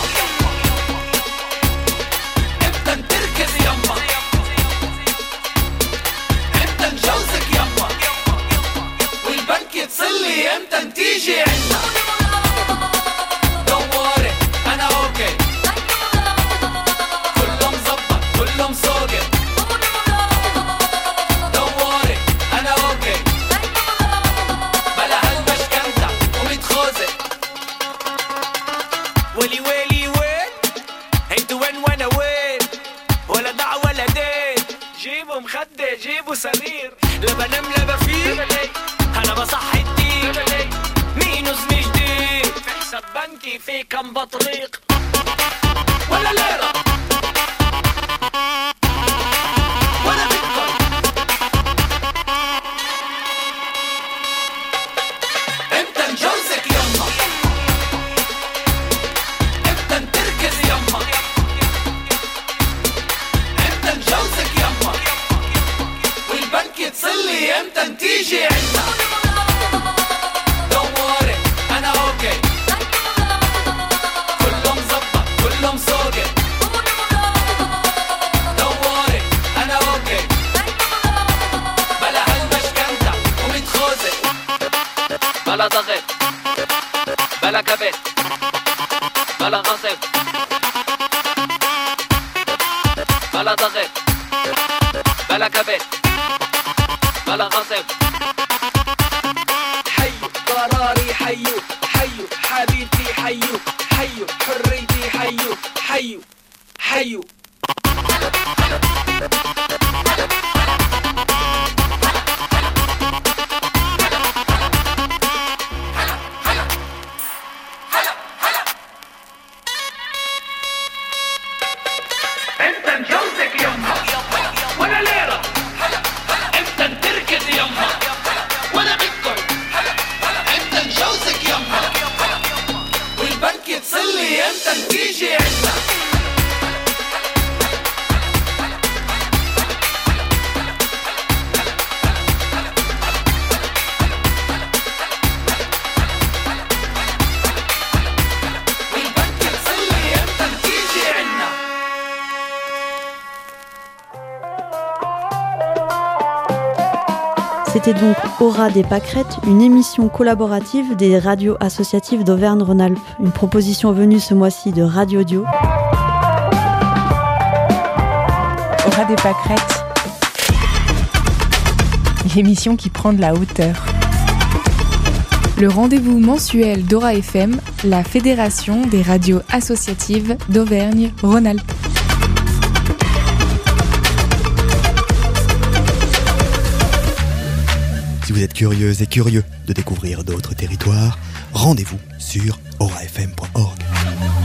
امتى نتركز يما امتى نجوزك يما والبنك يتصلي امتى تيجي عنا دوري انا اوكي كله مظبط كله مسوقي دوري انا اوكي بلا هالمشكنتة ومتخوزة ويلي ويلي وين هيدو وين وانا وين ولا دع ولا دين جيبوا مخدة جيبوا سرير لا بنام لا بفيق انا بصحي الدين مينوس مش جديد في حساب بنكي في كم بطريق ولا ليرة ولا بيتكوين امتى نجوزك يما امتى نتركز يما امتى نجوزك يما والبنك يتصلي امتى تيجي عنا دوري انا اوكي كله مظبط كله مسوقي دوري انا اوكي بلا هالمشكنتة ومتخوزة بلا ضغط بلا كبت بلا غصب بلا ضغط بلا كبت بلا غصب حيو قراري حيو حيو حبيبتي حيو حيو حريتي حيو حيو حيو انت نجوزك يما ولا ليرة انت نتركز يما ولا بيتكوين انت نجوزك يما والبنك يتصلي امتى تيجي عنا والبنك يتصلي امتى تيجي عنا C'était donc Aura des Pâquerettes, une émission collaborative des radios associatives d'Auvergne-Rhône-Alpes. Une proposition venue ce mois-ci de Radio Dio. Aura des Pâquerettes, l'émission qui prend de la hauteur. Le rendez-vous mensuel d'Aura F M, la fédération des radios associatives d'Auvergne-Rhône-Alpes. Si vous êtes curieuse et curieux de découvrir d'autres territoires, rendez-vous sur aura f m point org.